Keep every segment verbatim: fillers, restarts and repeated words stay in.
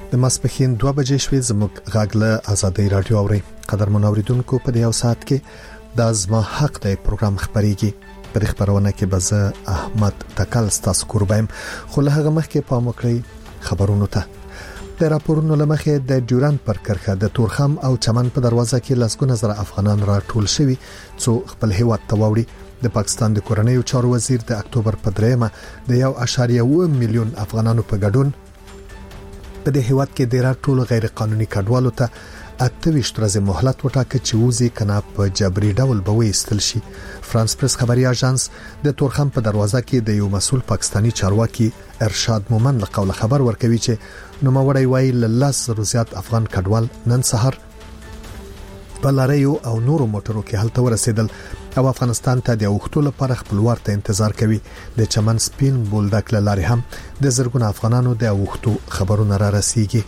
د ماسپښین دوه بجې شوې زموږ غاګله ازادي رادیو اوري. قدرمن اوریدونکو په دې اوسات کې د ازما حق د پروګرام خبريږي. په دې خبرونه کې بزه احمد تکل ستاسو قربایم خو له هغه مخکې پام وکړئ خبرونو ته. د راپورونو لمخې د ډیورند پر کرخه د تورخم او چمن په دروازه کې لسګونه زره افغانان راټول شوي څو خپل هیواد ته وړي. د پاکستان د کورنیو چارو وزیر د اکتوبر په دریمه د یو اشاریه اووه میلیون افغانانو په ګډون په دې هیواد کې د راټول غیر قانوني کډوالو ته اته ویشت ورځې مهلت وټاکه چې وزي کنا په جبري ډول به وېستل شي. فرانس پریس خبري اژانس د تورخم په دروازه کې د یو مسول پاکستانی چارواکي ارشاد مومن له قوله خبر ورکوي چې نو موري وای لس زیات افغان کډوال نن سحر په لاریو او نورو موټرو کې هلته ورسېدل او افغانستان ته د وختو لپاره خپلوار ته انتظار کوي. د چمن سپین بولډک لاري هم د زرګونو افغانانو د وختو خبرونه را رسیږي.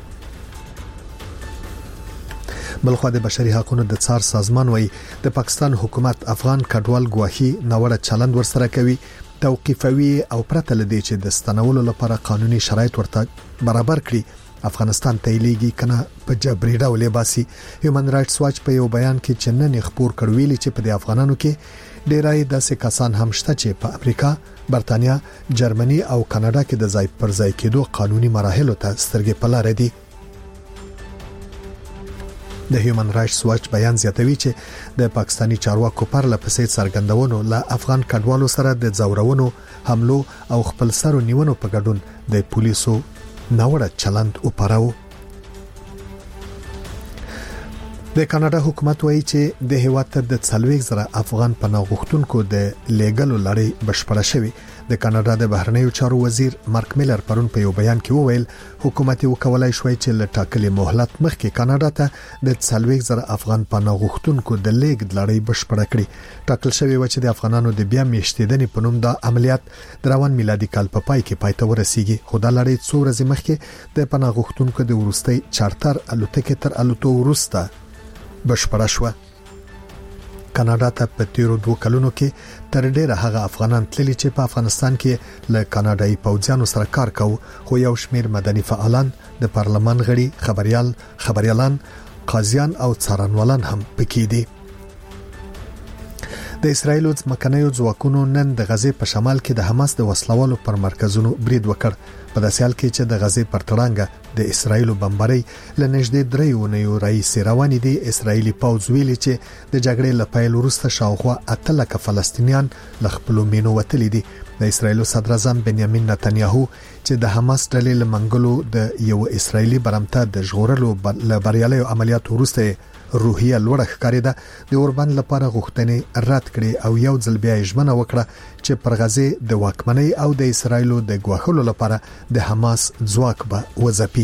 بلخو د بشري حقوقو د څار سازمان وای د پاکستان حکومت افغان کډوال ګواهی نوړه چلند ورسره کوي، توقيفوي او پرته لدی چې د ستنولو لپاره قانوني شرایط ورته برابر کړي افغانستان ته لیږي کنه په جبري ډول باسي. هیومن رائټس واچ په یو بیان کې چنن خبر کړویلی چې په افغانانو کې ډیرای داسې کسان هم شته چې په امریکا، برتانیا، جرمني او کاناډا کې د ځای پر ځای کېدو قانوني مراحل ته سترګې په لار دي. د هیومن رائټس واچ بیان زیاتوي چې د پاکستانی چارواکو پر لپسې څرګندونو له افغان کډوالو سره د زورونو حملو او خپل سرو نیونو په ګډون د پولیسو ناوړه چلند او پراو. د کاناډا حکومت وایي چې د هیواد د څلوېښت زره افغان پناه غوښتونکو د لیګل لړۍ بشپړه شوې. د کاناډا د بهرنیو چارو وزیر مارک میلر پرون په یو بیان کې وویل حکومت یې وکولای شوی چې له ټاکلي مهلت مخکې کاناډا ته د څلوېښت زره افغان پناه غوښتونکو د لیګل لړۍ بشپړه کړي. ټاکل شوی و چې د افغانانو د بیا میشتېدنې په نوم د عملیات د روان میلادي کال په پای کې پای ته ورسیږي. خو د لړۍ څو ورځې مخکې د پناه غوښتونکو د ورستۍ چارتر الوتکې تر الوتو ورسته بشپړه شو. کاناډا ته په تیرو دوه کلونو کې تر ډیره هغه افغانان تللي چې په افغانستان کې له کاناډایي پوځیانو سره کار کوي، خو یو شمیر مدني فعالان، د پارلمان غړي، خبريال، خبريالان، قاضیان او څارنوالان هم پکې دي. د اسرایل ځمکنیو ځواکونو نن د غزې په شمال کې د حماس د وسلوالو پر مرکزونو برید وکړ. په داسې حال کې چې د غزې پر تړانګه د اسرایل بمبارۍ لنږدې درې ونیو رئیس روانې دي. اسرایلی پوځ ویلي چې د جګړې له پیل وروسته شاوخوا اته لکه فلسطینیان له خپل مینو وتلي دي. د اسرایل صدر اعظم بنیامین نتنیاهو چې د حماس ډلې لمنګلو د یو اسرایلی برمته د ژغورلو بریالي عملیات وروسته روحیه لوړه ښکاري ده د اوربند لپاره غوښتنې رد کړي او یو ځل بیا ژمنه وکړه چې پر غزې د واکمنۍ او د اسرایل د ګواښلو لپاره د حماس ځواک به وځپي.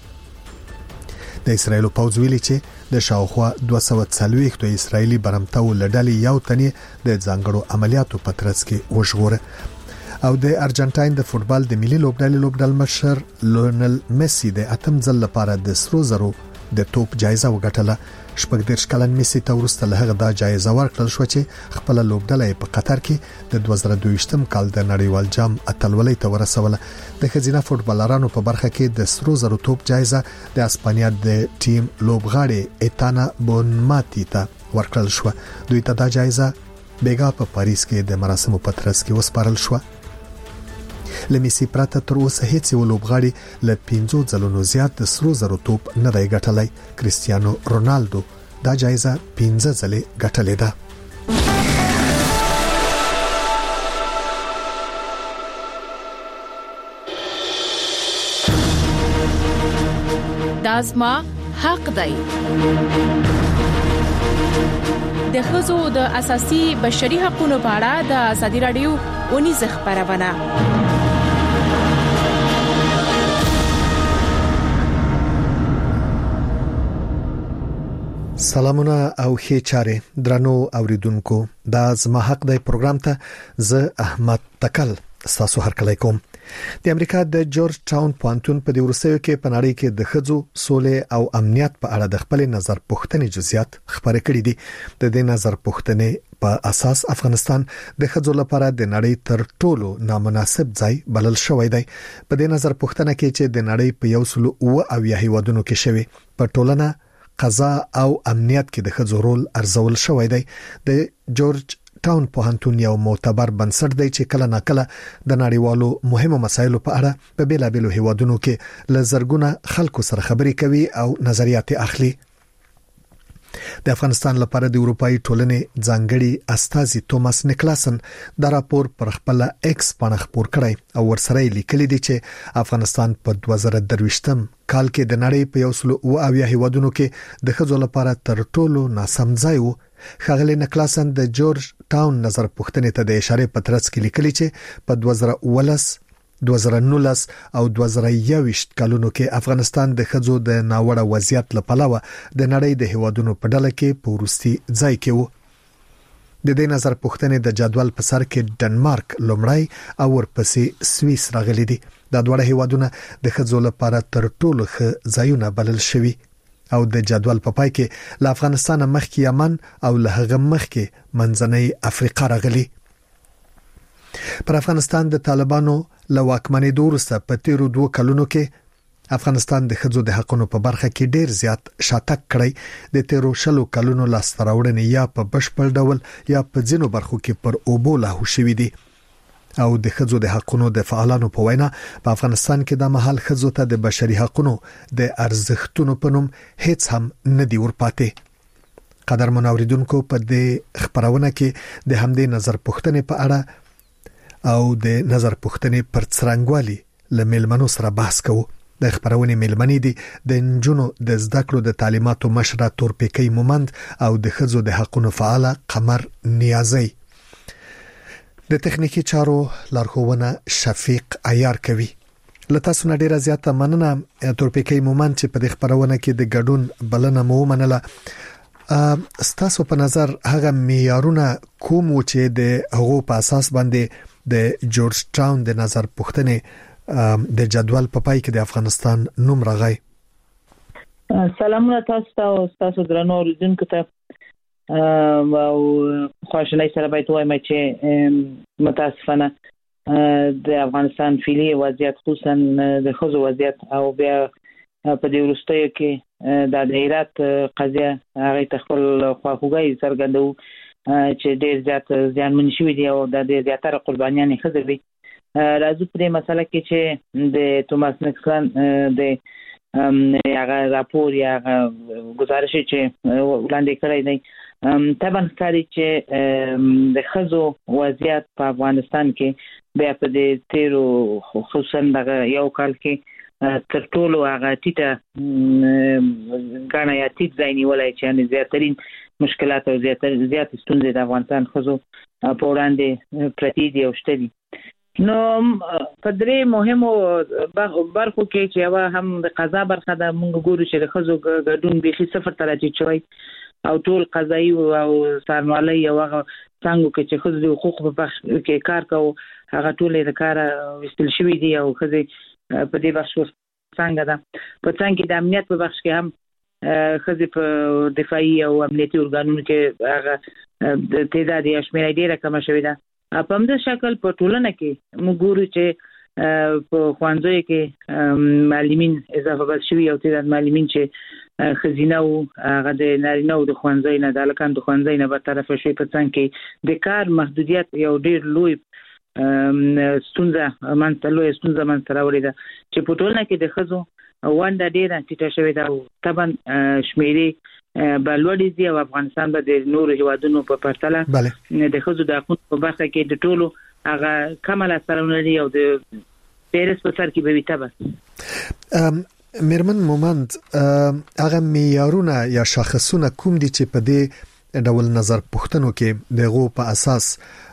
د اسرایل پوځ ویلي چې د شاوخوا دوه سوه څلوېښت اسرایلی برمتو لډلې یو تنې د ځانګړو عملیاتو په ترڅ کې وژغوره. او د ارجنټاین د فوتبال د ملي لوبډلې لوبډل مشر لونل میسی د اتم ځل لپاره د سرو زرو د توپ جایزه وګټله. شپږ دېرش کلن میسی ته وروسته له هغه دا جایزه ورکړل شو چې خپل لوبډله په قطر کې د دوه زره دوه ویشتم کال د نړیوال جام اتلولۍ ته ورسوله. د ښځینه فوتبالرانو په برخه کې د سرو زرو توپ جایزه د اسپانیا د ټیم لوبغاړي ایتانا بونماتی ته ورکړل شو. دوی ته دا جایزه بیګا په پاریس کې د مراسمو په ترڅ کې وسپارل شو. لمیسی پراته تر اوسه هیڅ یو لوبغاړي له پنځو ځلونو زیات د سرو زرو توپ نه دی ګټلی. کریستیانو رونالدو دا جایزه پنځه ځلې ګټلې ده. دازما حق دی. د ښځو د اساسي بشري حقوقو په اړه د ازادي رادیو ونیز خبرونه. سلامونه او ښه چاره درنو اوریدونکو، دا زما حق دی پروګرام ته زه احمد تکل تاسو هر کله کوم. د امریکا د جورج ټاون پوهنتون په د ورسېو کې په نړۍ کې د خځو سولې او امنیت په اړه د خپل نظر پوښتنې جزئیات خبرې کړې دي. د دې نظر پوښتنې په اساس افغانستان د خځو لپاره د نړۍ تر ټولو نامناسب ځای بلل شوی دی. په دې نظر پوښتنه کې چې د نړۍ په یو سل او اویا هیوادونو کې شوی په ټولنه قضا او امنیت کې د خځو رول ارزول شوی دی. د جورج ټاون پوهنتون یو معتبر بنسټ دی چې کله ناکله د نړیوالو مهمو مسایلو په اړه په بیلابیلو هیوادونو کې ل زرګونه خلکو سره خبرې کوي او نظریات اخلي. د افغانستان لپاره د اروپאי ټولنې ځانګړي استاذي توماس نیکلاسن دا راپور پر خپل ایکس باندې خبر کړی او ورسره لیکلي دي چې افغانستان په دوه زره درویشتم کال کې د نړۍ په یو سل او اویا هیوادونو کې د خځو لپاره تر ټولو ناسم ځای وو. خغلی نکلاسن د جورج ټاون نظر پوښتنې ته د اشاره په ترڅ کې لیکلي چې په دوه زره ولس دوه زره نولس او دوه زره یوویشت کلونو کې افغانستان د خځو د ناوړه وضعیت لپاره د نړۍ د هیوادونو په ډله کې پورستي ځای کې وو. د دې نظر پوښتنې د جدول په سر کې ډنمارک لومړی او ورپسې سویس راغلي دي. دا دوه هیوادونه د خځو لپاره تر ټولو ښه ځایونه بلل شوي او د جدول په پای کې له افغانستان مخکې یمن او له هغه مخکې منځنۍ افریقا راغلي. پر افغانستان د طالبانو له واکمنۍ وروسته په تیرو دوه کلونو کې افغانستان د خځو د حقوقو په برخه کې ډیر زیات شاتګ کړی. د تیرو شلو کلونو لاستراوړنې یا په بشپړ ډول یا په ځینو برخو کې پر اوبو لاهو شوې دي او د خځو د حقوقو د فعالانو په وینا په افغانستان کې د محل خځو ته د بشري حقوقو د ارزښتونو په نوم هیڅ هم نه دی ورپاتې. قدرمن اوریدونکو په دې خبرونه کې د همدې نظر پوښتنې په اړه او د نظر پوښتنې پر څرنګوالي له ملمنو سره بحث کوو. د خبرونه ملمنې دي د نجونو د زده کړو د تعلیماتو مشره تورپیکی مومند او د خځو د حقوقو فعال قمر نیازی. د تخنیکی چارو لارښوونه شفیق عیار کوي. لته سونه ډیره زیاته مننه تورپیکی مومند چې په دې خبرونه کې د ګډون بلنه مو منله. ستاسو په نظر هغه معیارونه کوم چې د هغو په اساس باندې د جورج ټاون د نظر پوښتنې د جدول په پای کې د افغانستان نوم راغی؟ سلامونه تاسو ته او تاسو درنو اوریدونکو ته او خوشحالي سره باید وایم چې متاسفانه د افغانستان فعلی وضعیت خصوصا د خځو وضعیت او بیا په دې وروستیو کې د هرات قضیه هغه تخپل خواخوږي څرګندو چې ډیر زیات ځانمن شوی دی او د ډیر زیاتره قربانیان خځې دي. راځو په دې مسله کې چې د توماس نیکلاسن د هغه راپور یا گزارش چې وړاندې کړی دی طبعا ښکاري چې د خځو وضعیت په افغانستان کې بیا په دې تیرو خصوصا دغه یو کال کې تر ټولو هغه ټیټه غاڼه یا ټیټ ځای نیولای چې زیاترین مشکلات او زیات زیات ستونزې د افغانستان خځو په وړاندې پرتی دي او شته دي. نو په درې مهمو برخو کې چې یو هم د قضا برخه ده، موږ ګورو چې د خځو ګډون بيخي صفر ته راځي شوی او ټول قضایي او څارنوالي او هغه څنګه چې خځو د حقوقو په بخش کې کار کوي هغه ټول د کار وستل شوی دی او خځې په دې بخش څنګه ده. په څنګه د امنیت په بخش کې هم خځې په دفاعي او امنیتي ارګانونو کې هغه د تعداد یا شمېر ډیره کم شوی ده. په همدې شکل په ټولنه کې موږ ګورو چې په ښوونځیو کې معلمین اضافه بل شوي او تعداد معلمین چې خزینه او هغه د نارینه او د ښوونځي نه د هلکانو د ښوونځي نه برطرفه شوي. په څنګ کې د کار محدودیت یو ډیر لوی ستونزه منځته لوی ستونزه منځته راوړې ده چې په ټولنه کې د ښځو ونډه ډیره ټیټه شوې ده او طبعا شمېرې به لوړې دي او افغانستان به د نورو هیوادونو په پرتله د ښځو د حقوقو په برخه کې د ټولو هغه کمه لاسته راوړنې او د پیرس په سر کې به وي. طبعا میرمن مومند هغه معیارونه یا شاخصونه کوم دي چې په دې ډول نظر پوښتنو کې دغه په اساس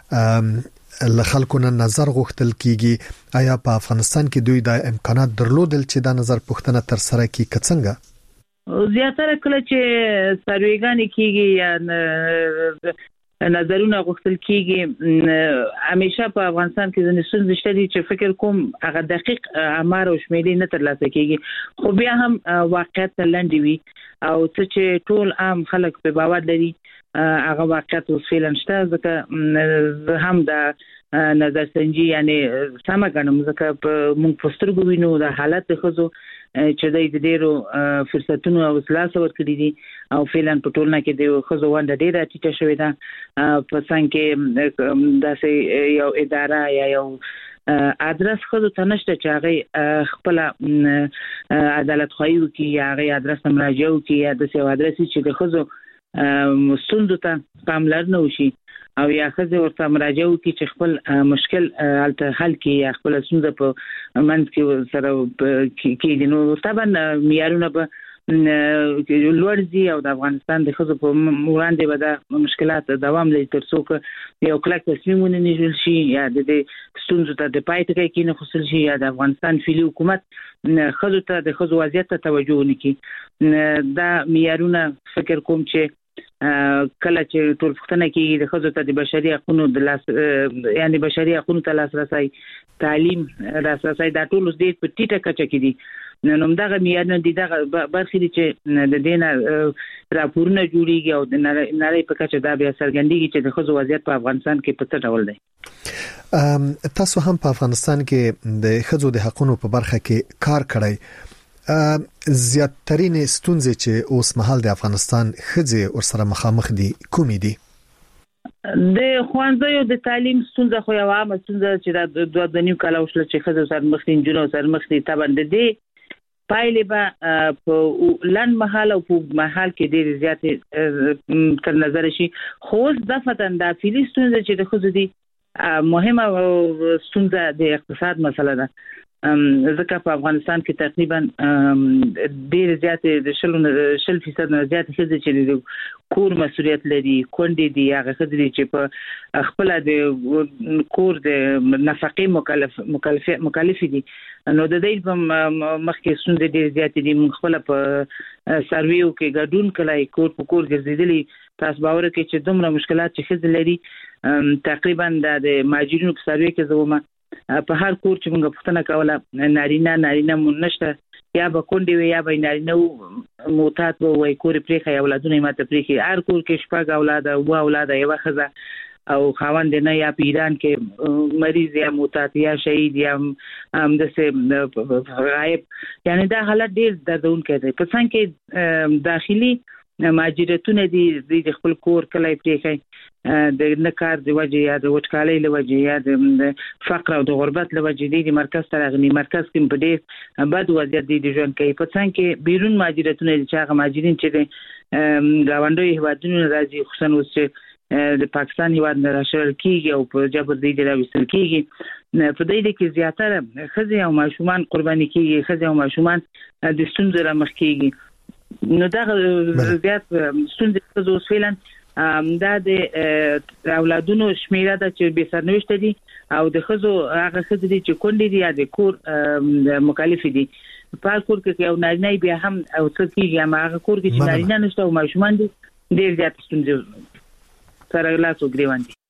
له خلکو نه نظر غوښتل کیږي؟ آیا په افغانستان کې دوی د امکانات درلودل چې دا نظر پوښتنه تر سره کړي کڅنګه؟ زیاتره کله چې سرویګانې کیږي یا نظرونه غوښتل کیږي همیشه په افغانستان کې د نسل نشته دي چې فکر کوم هغه دقیق امر او شمیرې نه ترلاسه کیږي خو بیا هم واقعیت لنډ وي او څه چې ټول عام خلک په باور لري هغه واقعیت اوس فعلا شته ځکه هم د نظر سنجي یعنی سم غنم ځکه په موږ پسترګو وینو د حالت د خزو چې د ډیرو فرصتونو او سلاسه ورکړي دي او فعلا په ټولنه کې د خزو ونده ډیره ټیټه شوې ده په څنګه داسې یو اداره یا یو ادرس خزو ته نشته چې هغه خپل عدالت خوایي وکړي یا هغه ادرس مراجعه وکړي یا د سیو ادرس چې د خزو مستند ته پاملرنه وشي او یا خزه ورته مراجعه وکړي چې خپل مشکل الته حل کړي یا خپل ستونزه په منځ کې سره کې نو طبعا معیارونه به لوړ دي او د افغانستان د خزو په وړاندې به د مشکلات دوام لري تر څو یو کلک تصمیم ونیول شي یا د ستونزو ته د پای ټکی کې نه خصل شي یا د افغانستان فعلی حکومت خزو ته د خزو وضعیت ته توجه ونکړي دا معیارونه فکر کوم چې کله چې ټول پښتنه کې د خزو ته د بشري حقوقو د لاس یعنی بشري حقوقو ته لاسرسي تعلیم لاسرسي دا ټول اوس د پټیټه کچه کې دي نو دغه معیارونه دي دغه برخې دي چې د دینه راپورونه جوړیږي او د نړۍ په کچه دا بیا څرګندېږي چې د خزو وضعیت په افغانستان کې په څه ډول دی تاسو هم په افغانستان کې د خزو د حقوقو په برخه کې کار کړی زیاترین ستونزې چې اوس مهال د افغانستان خځې ورسره مخامخ دي کومې دي د خوانځو د تعلیم ستونزه خو یو عامه ستونزه چې د دوه د نیو کال وشله چې خځې سره مخ دي جنو سره مخ دي طبعا د دې پایلې به په لاند محل او په محل کې ډېر زیات تر نظر شي خو د فتن د فلسطین چې د خځې دي مهمه ستونزه د اقتصاد مسله ده ځکه په افغانستان کې تقریبا ډېر زیات د شل شل فیصد نه زیات خځې چې د کور مسؤلیت لري کونډې دي هغه خځې چې په خپل د کور د نفقې مکلف مکلف مکلف دي نو د دې په مخکې ستونزې ډېر زیات دي موږ خپل په سرویو کې ګډون کړای کور په کور ګرځېدلي تاسو باور کې چې دومره مشکلات چې خځې لري تقریبا د ماجرینو په سروي کې زومه په هر کور چې موږ پښتنه کوله نارینه نارینه مونږ نشته یا به کونډې وي یا به نارینه موتات به وای کور پرېخه یا اولادونه ماته پرېخي هر کور کې شپږ اولاد او اولاد یو خزه او خاوند نه یا په ایران کې مریض یا موتات یا شهید یا هم د سه غایب یعنی دا حالت ډېر دردونکې دی په څنګه کې داخلي ماجرتونه دي د خپل کور کله پرېخي د نکار د وجه یا د وټکالۍ له وجه یا د فقر او د غربت له وجه د مرکز تر غني مرکز کې په ډېر بد وضعیت دي ژوند کوي په څنګه کې بیرون ماجرتونه چې هغه ماجرین چې د غونډوي هوادونو راځي خصوصا اوس چې د پاکستان هواد نه راشل کیږي او په جبر دی راوستل کیږي په دې کې زیاتره خځې او ماشومان قرباني کیږي خځې او ماشومان د ستونزو را مخ کیږي نو دا زیات ستونزې د وسیلن دا د اولادونو شمیره د چې به سرنوشت دي او د خزو هغه خزې دي چې کونډې دي یا د کور مکلف دي په کور کې یو نارینه بیا هم او څه کیږي هغه کور کې چې نارینه نشته او ماشومان دي ډېر زیات ستونزې سره لاس وګریوان دي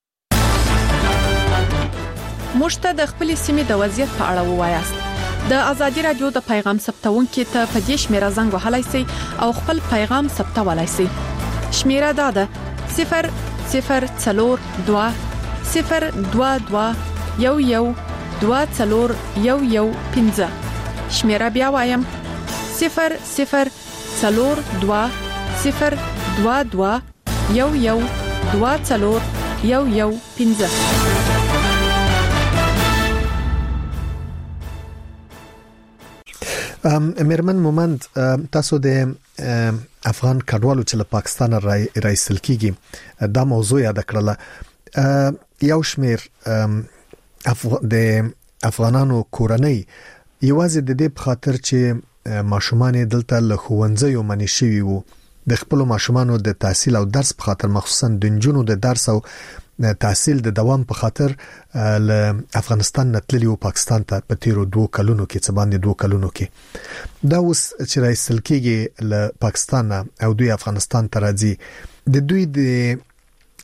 مشته د خپل سیمې د وضعیت په اړه ووایاست د ازادي رادیو د پیغام ثبتونکو ته په دې شمیره زنګ وهلای شئ او خپل پیغام ثبتولای شئ شمیره دا ده صفر صفر څلور دوه صفر دوه دوه یو یو دوه څلور یو یو پنځه شمیره بیا وایم صفر صفر څلور دوه صفر دوه دوه یو یو دوه څلور یو یو پنځه میرمن مومند تاسو د افغان کډوالو چې له پاکستان رایسل کیږي دا موضوع یاد کړله یو شمیر د افغانانو کورنۍ یوازې د دې په خاطر چې ماشومان دلته له ښوونځیو منې شوي وو د خپل ماشومانو د تحصیل او درس په خاطر مخصوصا د نجونو د درس او تحصیل د دوام په خاطر له افغانستان نتللی او پاکستان ته په تیرو دوه کلونو کې څه باندې دوه کلونو کې دا اوس چې رایسل کېږي له پاکستان او دوی افغانستان ته راځي د دوی د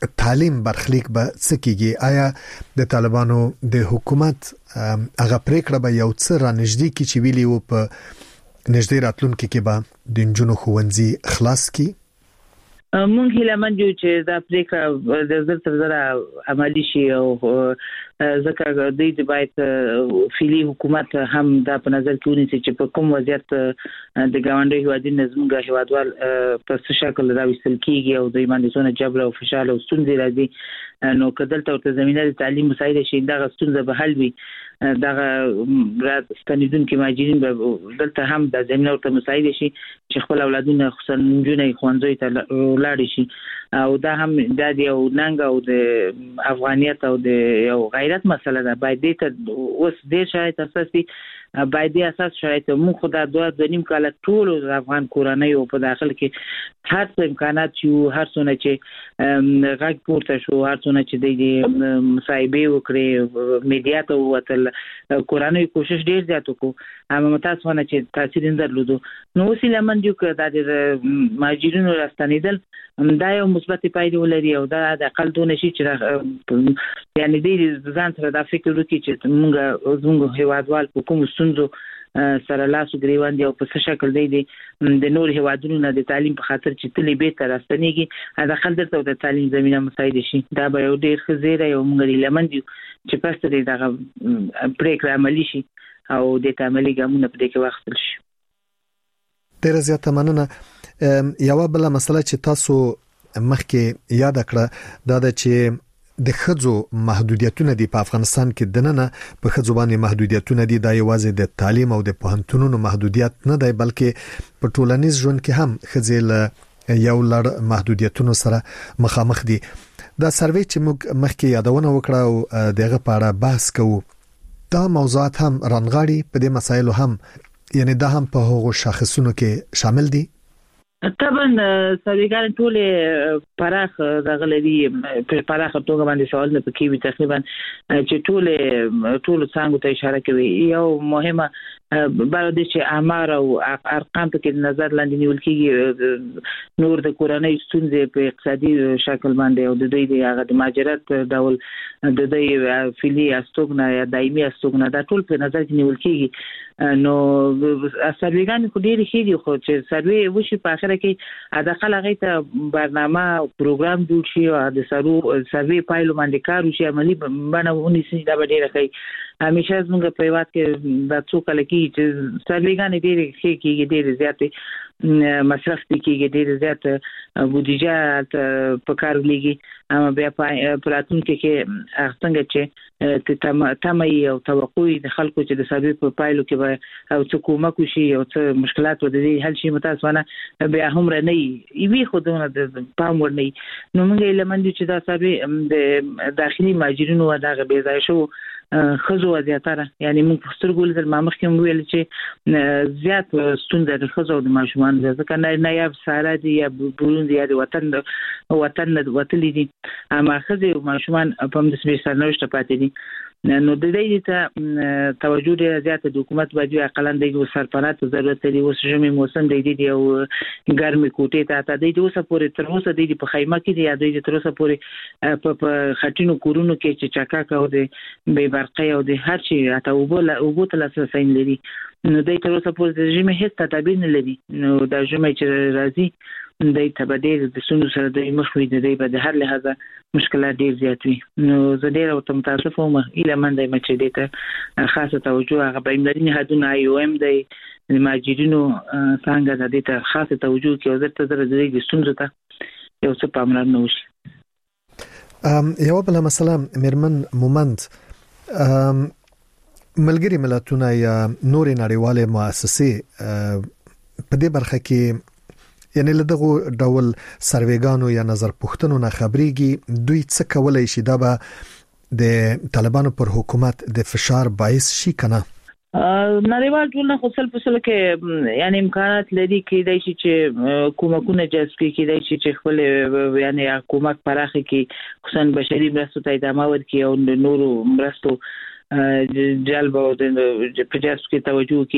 تعلیم برخلیک به څه کیږي؟ آیا د طالبانو د حکومت هغه پریکړه به یو څه را نږدې کی چې ویلی و په نږدې راتلونکي کې به د جنونو خوندزي خلاص کی؟ مونږ هیله من یو چې دا پریکړه د زر تر زره عملی شي او ځکه د دې باید فعلی حکومت هم دا په نظر کې ونیسي چې په کوم وضعیت د ګاونډي هیوادونو زموږ هیوادوال په څه شکل راوستل کیږي او د ایماندونو جبر او فشار او ستونزې راځي نو کدل ته زمينه د تعلیم مساعده شي دا ستونزه به حل وي دا رات ستنیدون کې ماجرین به دلته هم د زمينه ته مساعده شي چې خپل اولادونه خصوصا جنې خوندوي ته لاړ شي او دا هم د یو ننګ او د افغانیت او د یو غیرت مسله ده باید دې اوس دې شاید اساسي باید دې اساس شاید موږ خدای دوه د نیم کال ټول افغان کورنۍ او په داخل کې هر څه امکانات یو هر څونه چې غږ پورته شو هر څونه چې د مصاحبه وکړي میډیا ته وتل کورنۍ کوشش ډیر زیات وکړو هم متاسفانه چې تاثیر نه درلودو نو اوس لمن جو که د ماجرینو راستنیدل دا یو مثبت پایله ولري او دا د اقل دونه شي چې یعنی د ځان سره د فکر وکړي چې موږ زموږ هیوادوال په کوم ستونزو سره لاسو ګریوان دی او په څه شکل دی د نور هیوادونو نه د تعلیم په خاطر چې تلې به تر راستنیږي دا خل درته د تعلیم زمينه مساعده شي دا به یو ډیر خزیره یو موږ لمن دی چې پسته دی دا پریکړه عملی شي او د تعاملي ګامونه په دې کې واخیستل شي. ډیر زیاته مننه. یو بل مسله چې تاسو مخکې یاد کړه دا د چې د خځو محدودیتونه دي په افغانستان کې دننه په خځو باندې محدودیتونه دي دا یوازې د تعلیم او د پوهنتونونو محدودیت نه دی بلکې په ټولنیز ژوند کې هم خځې یو لړ محدودیتونو سره مخامخ دي. دا سروې چې موږ مخکې یادونه وکړه او دغه په اړه بحث کوو دا موضوعات هم رانغاړي په دې مسایلو هم یعنی دا هم په هغو شاخصونو کې شامل دي. طبعا سړيګان ټول پراخ دغلري په پراخ توګه باندې سوال نه پکې وي تقریبا چې ټول ټول څنګه ته اشاره کوي یو مهمه باید چې امر او ارقام په کې نظر لاندې نیول کېږي نور د کورنۍ ستونزې په اقتصادي شکل باندې او د دوی د هغه د ماجرات ډول د دوی فعلی استوګنه یا دایمي استوګنه دا ټول په نظر کې نیول کېږي نو سرویګان کو ډېر ښه دي خو چې سروي وشي په اخر کې اداقل هغه ته برنامه او پروګرام جوړ شي او د سرو سروي پایلو باندې کار وشي عملی باندې ونیسي دا ډېر ښه همیشه زموږ په وخت کې د څو کال کې چې سرویګان ډېر ښه کېږي ډېر زیات مصرف کېږي ډېر زیات بودیجه په کار لګي اما بیا په راتلونکي کې څنګه چې تمه او توقع د خلکو چې د سروي په پایلو کې او څه کومک شي او څه مشکلات ودرې حل شي متاسفانه بیا هم رنه وي خودونه د پام ورني نو موږ لمن چې دا سروي د داخلي ماجرینو دغه بې ځای شو خزو زیاتره یعنی موږ سترګول د مامخ کې ویل چې زیات ستونزې د خزو د ماشومان ځکه نه نه یا ساره دي یا بوروندي یا وطن وطن وتلی دي اما خزو ماشومان په دې سمې سرنوشت پاتې دي نو د دې ته توجه ډیره زیاته د حکومت باندې اقلان د سرپرست ضرورت لري اوس ژمي موسم دی دی او ګرمي کوټې ته ته د اوسه پورې تر اوسه د په خیمه کې دی د تر اوسه پورې په خټینو کورونو کې چې چاکا کو دی به برقه او د هر شي اته وبول وبو تل اساسین لري نو د تر اوسه پورې د ژمي هیڅ تدابیر نه لري نو د ژمي چې راځي د تبدیل د سونو سره د مخوي د دې په هر لحاظه مشکلات ډیر زیات وي نو زه ډیر او متاسفه وم اله من د مچ دې ته خاصه توجه هغه په امدادي هدونه آی او ام د ماجرینو څنګه د دې ته خاصه توجه کوي زه تر دې د سونو ته یو څه پاملرنه وشي. ام یو بل مسله مرمن مومند ام ملګری ملتونه یا نور نړیواله مؤسسې په دې برخه کې یعنی له دغه ډول سرویګانو یا نظر پوښتنو نه خبريږي دوی څه کولای شي دا به د طالبانو پر حکومت د فشار باعث شي کنه نړیوال ټولنه خو سل په سل کې یعنی امکانات لري کېدای شي چې کومکونه جذب کېدای شي چې خپل یعنی حکومت پراخه کې خصوصا بشري مرستو ته ادامه ورکړي او نورو مرستو جلب او د پروژې کې توجه کوي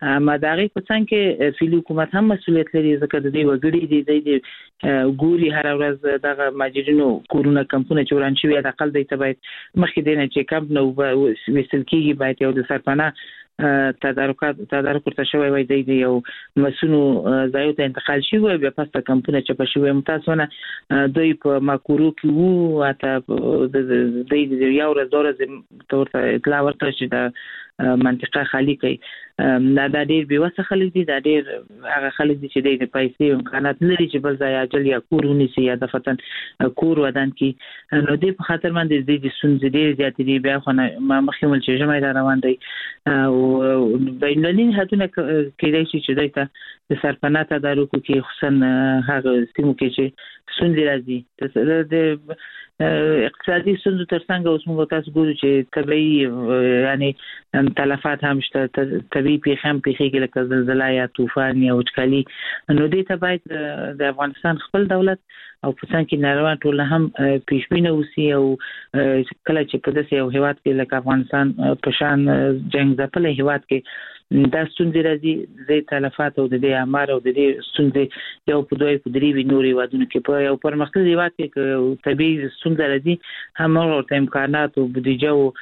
ما دغه په څنګه فیل حکومت هم مسولیت لري ځکه د دې وګړي دي د ګوري هر ورځ دغه ماجرینو کورونه کمپونه چوران شوی د اقل د تبعید مخکې دینه چې کمپ نو وسل کیږي باید یو د سرپناه تدارکات تدارک ورته شوی وای دی یو مسونو ځایو ته انتقال شي او بیا پسته کمپونه چې په شوی متاسونه دوی په ماکورو کې وو اته د د یو ورځ دورې تورته اطلاع ورته چې د منطقه خالی کوي دا د ډیر بیوسه خلک دي د ډیر هغه خلک دي چې د پیسې امکانات لري چې بل ځای اجل یا کورونی سي یا د فتن کور ودان کی نو دې په خاطر باندې د دې سنځ ډیر زیات دي بیا خو ما مخکمل چې جمعي روان دي او بینالین هاتونه کېدای شي چې دایته د سرپناه تدارک کې خصوصا هغه سیمو کې چې سنځ راځي د اقتصادي ستونزو ترڅنګ اوس موږ تاسو ګورو چې طبيعي یعنی تلفات هم شته طبيعي پیښې هم پیښېږي لکه زلزلہ یا طوفان یا وچکالي نو دې ته باید د افغانستان خپل دولت او په څنګه کې نړیوال ټول هم پیشبینه وسی او کله چې په داسې یو هیواد کې لکه افغانستان په شان جنگ ځپل هیواد کې دا ستونزې راځي د تلفات او د دې امر او د دې ستونزې یو په دوی په درې نوري وادونو کې په یو پرمختللي هیواد کې طبيعي ستونزې راځي هم ورته امکانات او بودیجه او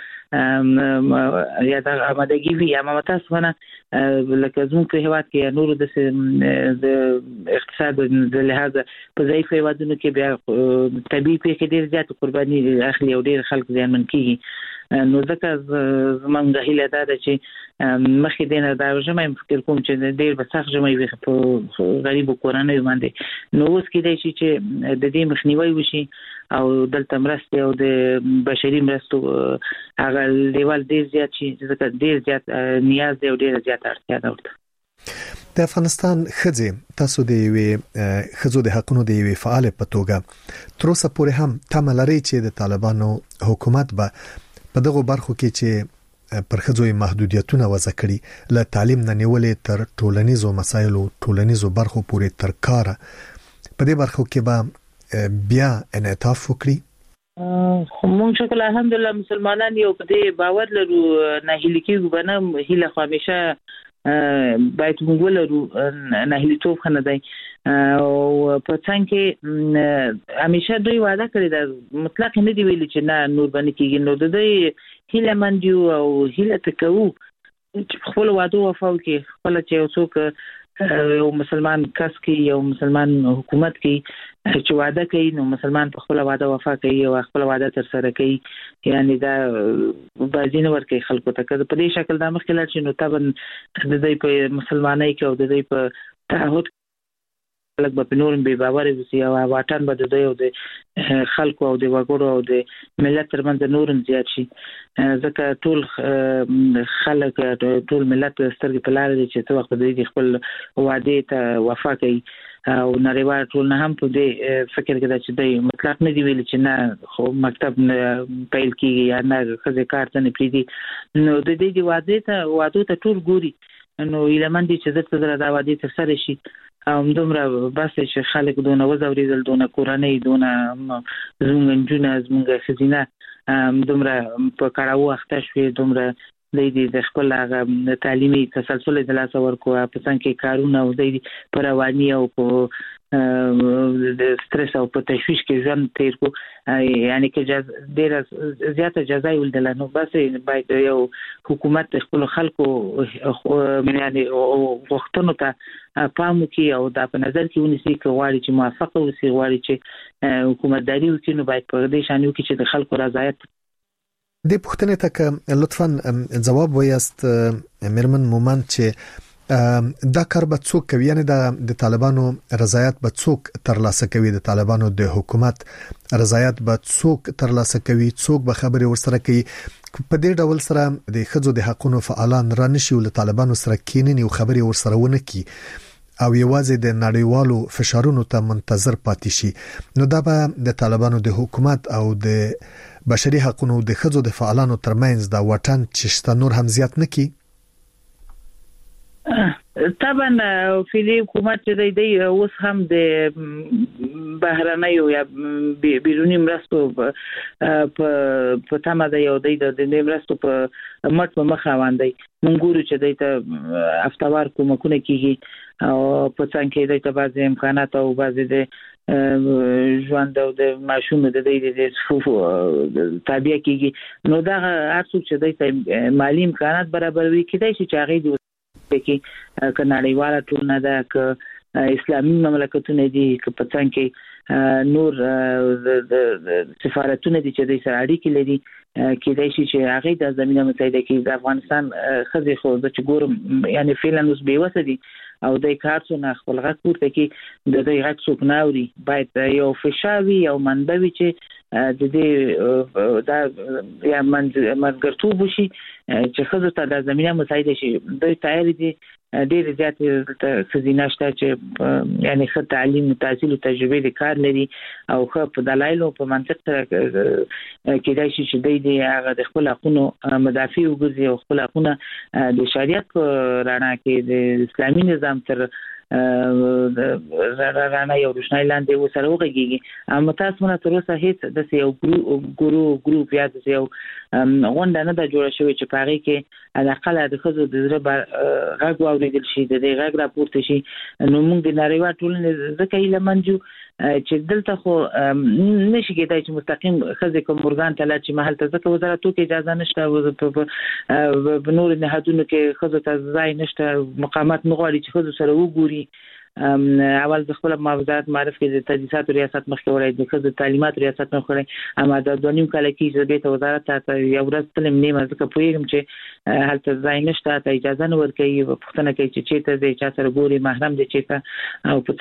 یا د آمادګي وي یا متاسفانه لکه زموږ په هیواد کې نور د اقتصاد د لحاظ په ضعیف هیوادونو کې بیا طبيعي پیښې ډېر زیات قرباني اخلي او ډېر خلک ځانمن کیږي نو ځکه زمونږ هیله ده چې مخکې دینه دا ژمه فکر کوم چې ډېر به سخت ژمه وي په غریب کورنۍ باندې نو اوس کېدای شي چې د دې مخنیوي وشي او دلته مرسته او د بشري مرستو هغه لیول ډېر زیات شي ځکه ډېر زیات نیاز دی او ډېر زیات اړتیا ده ورته د افغانستان خځې تاسو د یوې خځو د حقونو د یوې فعال په توګه تر اوسه پورې هم تمه لري چې د طالبانو حکومت به په دغه برخو کې چې پر خځوی محدودیتونه وضع کړي له تعلیم نه نیولې تر ټولنیزو مسایلو ټولنیزو برخو پورې تر کار په دې برخو کې به بیا انعطاف وکړي خو مونږ شکل الحمدلله مسلمانان یو په دې باور لرو نه هیله کېږو بنه هیله خو همیشه باید موږ ولرو نه هیله توف خنه دی او په څنګه همیشه دوی وعده کړی دا مطلق نه دی ویلي چې نه نور باندې کېږي نو د دې هیله من دی او هیله تکو چې خپل وعده وفا وکړي خپل چې یو څوک یو مسلمان کس کې یو مسلمان حکومت کې چې وعده کوي نو مسلمان په خپل وعده وفا کوي او خپل وعده تر سره کوي یعنی دا بازینه ورکه خلکو ته کده په دې شکل د مخکله چې نو تابن د دې په مسلمانۍ کې او د دې په تعهد خلک به نورم به باور وسی او واټن به د دوی د خلکو او د وګړو او د ملت ترمنځ نورم زیات شي ځکه ټول خلک ټول ملت سترګې په لار دي چې څو وخت دوی خپل وعده ته وفا کوي او نړیوال ټول نه هم په دې فکر کې چې دوی مطلق نه دی ویل چې نه خو مکتب پیل کیږي یا نه خزه کار ته نه پریدي نو د دې وعده ته وعده ته ټول ګوري نو ایلمن دي چې درته دا وعده تر سره شي او دومره بس چې خلک دونه وزورېدل دونه کورنۍ دونه زمونږ جونه زمونږ خزینه دومره په کاراو اخته شوې دومره د دې د خپل هغه تعلیمي تسلسل د لاس ورکو په څنګه کارونه او د پر رواني او په د سټرس او په تشویش کې ځان تیر کو یعنی کې ډېر زیاته جزای ولدل نو بس باید یو حکومت خپل خلکو یعنی وختونو ته پام کوي او دا په نظر کې ونیسي چې غواړي چې موافقه وسی غواړي چې حکومتداري وکړي نو باید په دې شان وکړي چې د خلکو رضایت د پښتنې تک لطفاً جواب وایست مرمن مومند چې دا کار به څوک کوي یعنی د طالبانو رضایت به څوک ترلاسه کوي د طالبانو د حکومت رضایت به څوک ترلاسه کوي څوک به خبري ورسره کوي په دې ډول سره د خځو د حقوقو فعالان را نشي ول طالبانو سره کیننی او خبري ورسره ونه کی او یوازې د نړیوالو فشارونو ته منتظر پاتې شي نو دا به د طالبانو د حکومت او د بشري حقوقو د خځو د فعالانو ترمنځ دا وټن چې شته نور هم زیات نکي طبعا فعلی حکومت چې دی اوس هم د بهرنیو یا بیرونی مرستو په تمه دی او د دې مرستو په مټ په مخ روان دی. موږ ګورو چې دی ته افتوار کومکونه کیږي او په څنګه دی ته بعضی امکانات او بعضی د ژوند او د ماشوم د دې د صفوف تابع کیږي. نو دا هر څه چې دی ته مالی امکانات برابروي کیدای شي چې هغه کې کناړیواله ټولنه ده ک اسلامي مملکتونه دي ک په څنګه نور د سفارتونه دي چې د سره اړیکې لري کېدای شي چې هغه د زمينه متحده کې د افغانستان خزي خو د چګور یعنی فعلا اوس بیوسه دي او د کارڅونه خپل غږ پورته کې د دې غږ څوک ناوري باید یو فشاوي او منبوي چې د دې دا یا منځګړتوب شي چې خزو ته د زمينه متحده شي د تیاری دي ډېر زیات خزینه شته چې یعنی خ تعلیم تحصیل او تجربه د کار لري او خ په دلایل او په منطق سره کېدای شي چې د هغه د خپل حقوقو مدافع وګرځي او خپل حقوقونه د شریعت رڼا کې د اسلامي نظام تر رانا یو روشناي لاندې وسره وګږي. اما تاسو مونږ تر اوسه هیڅ د یو ګرو ګروپ یا د یو غونډه نه د جوړ شوی چې پاره کې علاقه د خزو د زړه غږ واورېدل شي د دې غږ راپورته شي. نو موږ د نړیوال ټولنې ځکه یې لمنجو چې دلته خو نشي کېدای چې مستقیم خزې کوم ورغان ته لاړ چې محل ته ځکه وزارت کې اجازه نشته په نور نهادونو کې خزو ته ځای نشته مقامات نه غواړي چې خزو سره وګوري. اول د خپل وزارت معرف کې د تدریسات ریاست مخکې ولای د خزو تعلیمات ریاست نه خوري اما د دونیم کال کې چې د وزارت ته یو ورځ تلم نیمه ځکه پوهیږم چې هلته ځای نشته ته اجازه نه ورکوي پښتنه کوي چې چې ته د چا سره ګوري محرم دي چې او په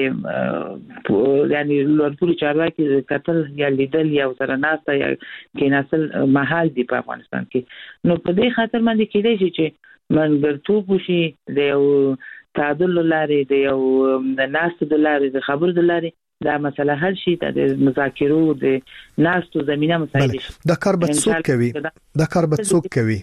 څنګه یعنی لوړپوړي چارواکي قتل یا لیدل یا سره ناسته یا کیناسل محل دی په افغانستان کې. نو په دې خاطر باندې کېدای شي چې منګرتوب وشي د تعادل لارې د یو د ناست د لارې د خبر د لارې دا مسله هر شي د مذاکرو د ناستو زمينه مسایل شي. دا کار به څوک کوي دا کار به څوک کوي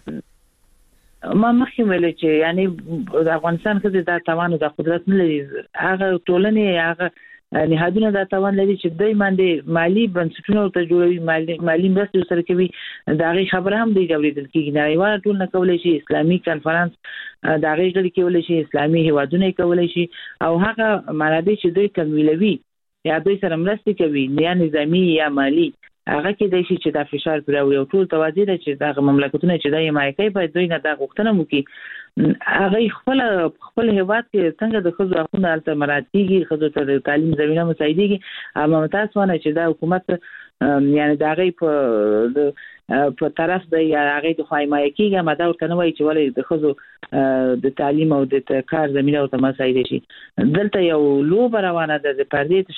ما مخکې ویل چې یعنی د افغانستان کې د توان او د قدرت نه لري هغه ټولنې هغه نهادونه د توان لري چې دوی باندې مالی بنسټونه ته جوړوي مالی مالی مرستې سره کوي دا غي خبره هم دی اوریدل کیږي نړیوال ټول نه کولای شي اسلامي کانفرنس دا غي غړي کولای شي اسلامي هیوادونه کولای شي او هغه منابع چې دوی کموي یا دوی سره مرستې کوي یا نظامی یا مالی هغه کې د شي چې د فشار پر یو ټول توازی د چې د مملکتونو چې د حمایت په دوی نه د غوښتنه وکي هغه خپل خپل هیواد کې څنګه د خزو حقوقو الته مراتبي خزو ته د تعلیم زمينه مساعدېږي اما تاسو نه چې د حکومت یعنی د هغه په په طرف د هغه د حمایت کېږي ما دا ورته نه وایي چې ولې د خزو د تعلیم او د کار زمينه او مساعدې شي دلته یو لوب روانه ده د پردې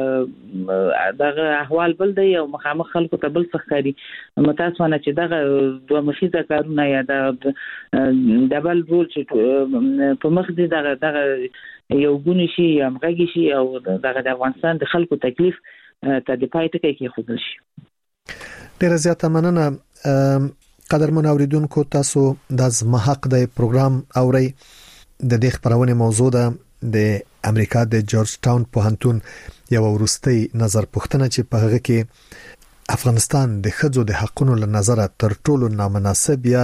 ته دغه احوال بل دی او مخامخ خلکو ته بل څخکاري متاسفانه چې دغه دوه مخیزه کارونه یا د ډبل رول چې په مخ دي دغه دغه یو ګونی شي یا مغږی شي او دغه د افغانستان د خلکو تکلیف ته د پای ټکی کې خودل شي. ډیره زیاته مننه قدرمن اوریدونکو تاسو د زما حق د پروګرام اوري د دې خبرونه موضوع ده د امریکا د جورج ټاون پوهنتون یو ورستي نظر پوښتنه چې په هغه کې افغانستان د خځو د حقوقو له نظره تر ټولو نامناسب یا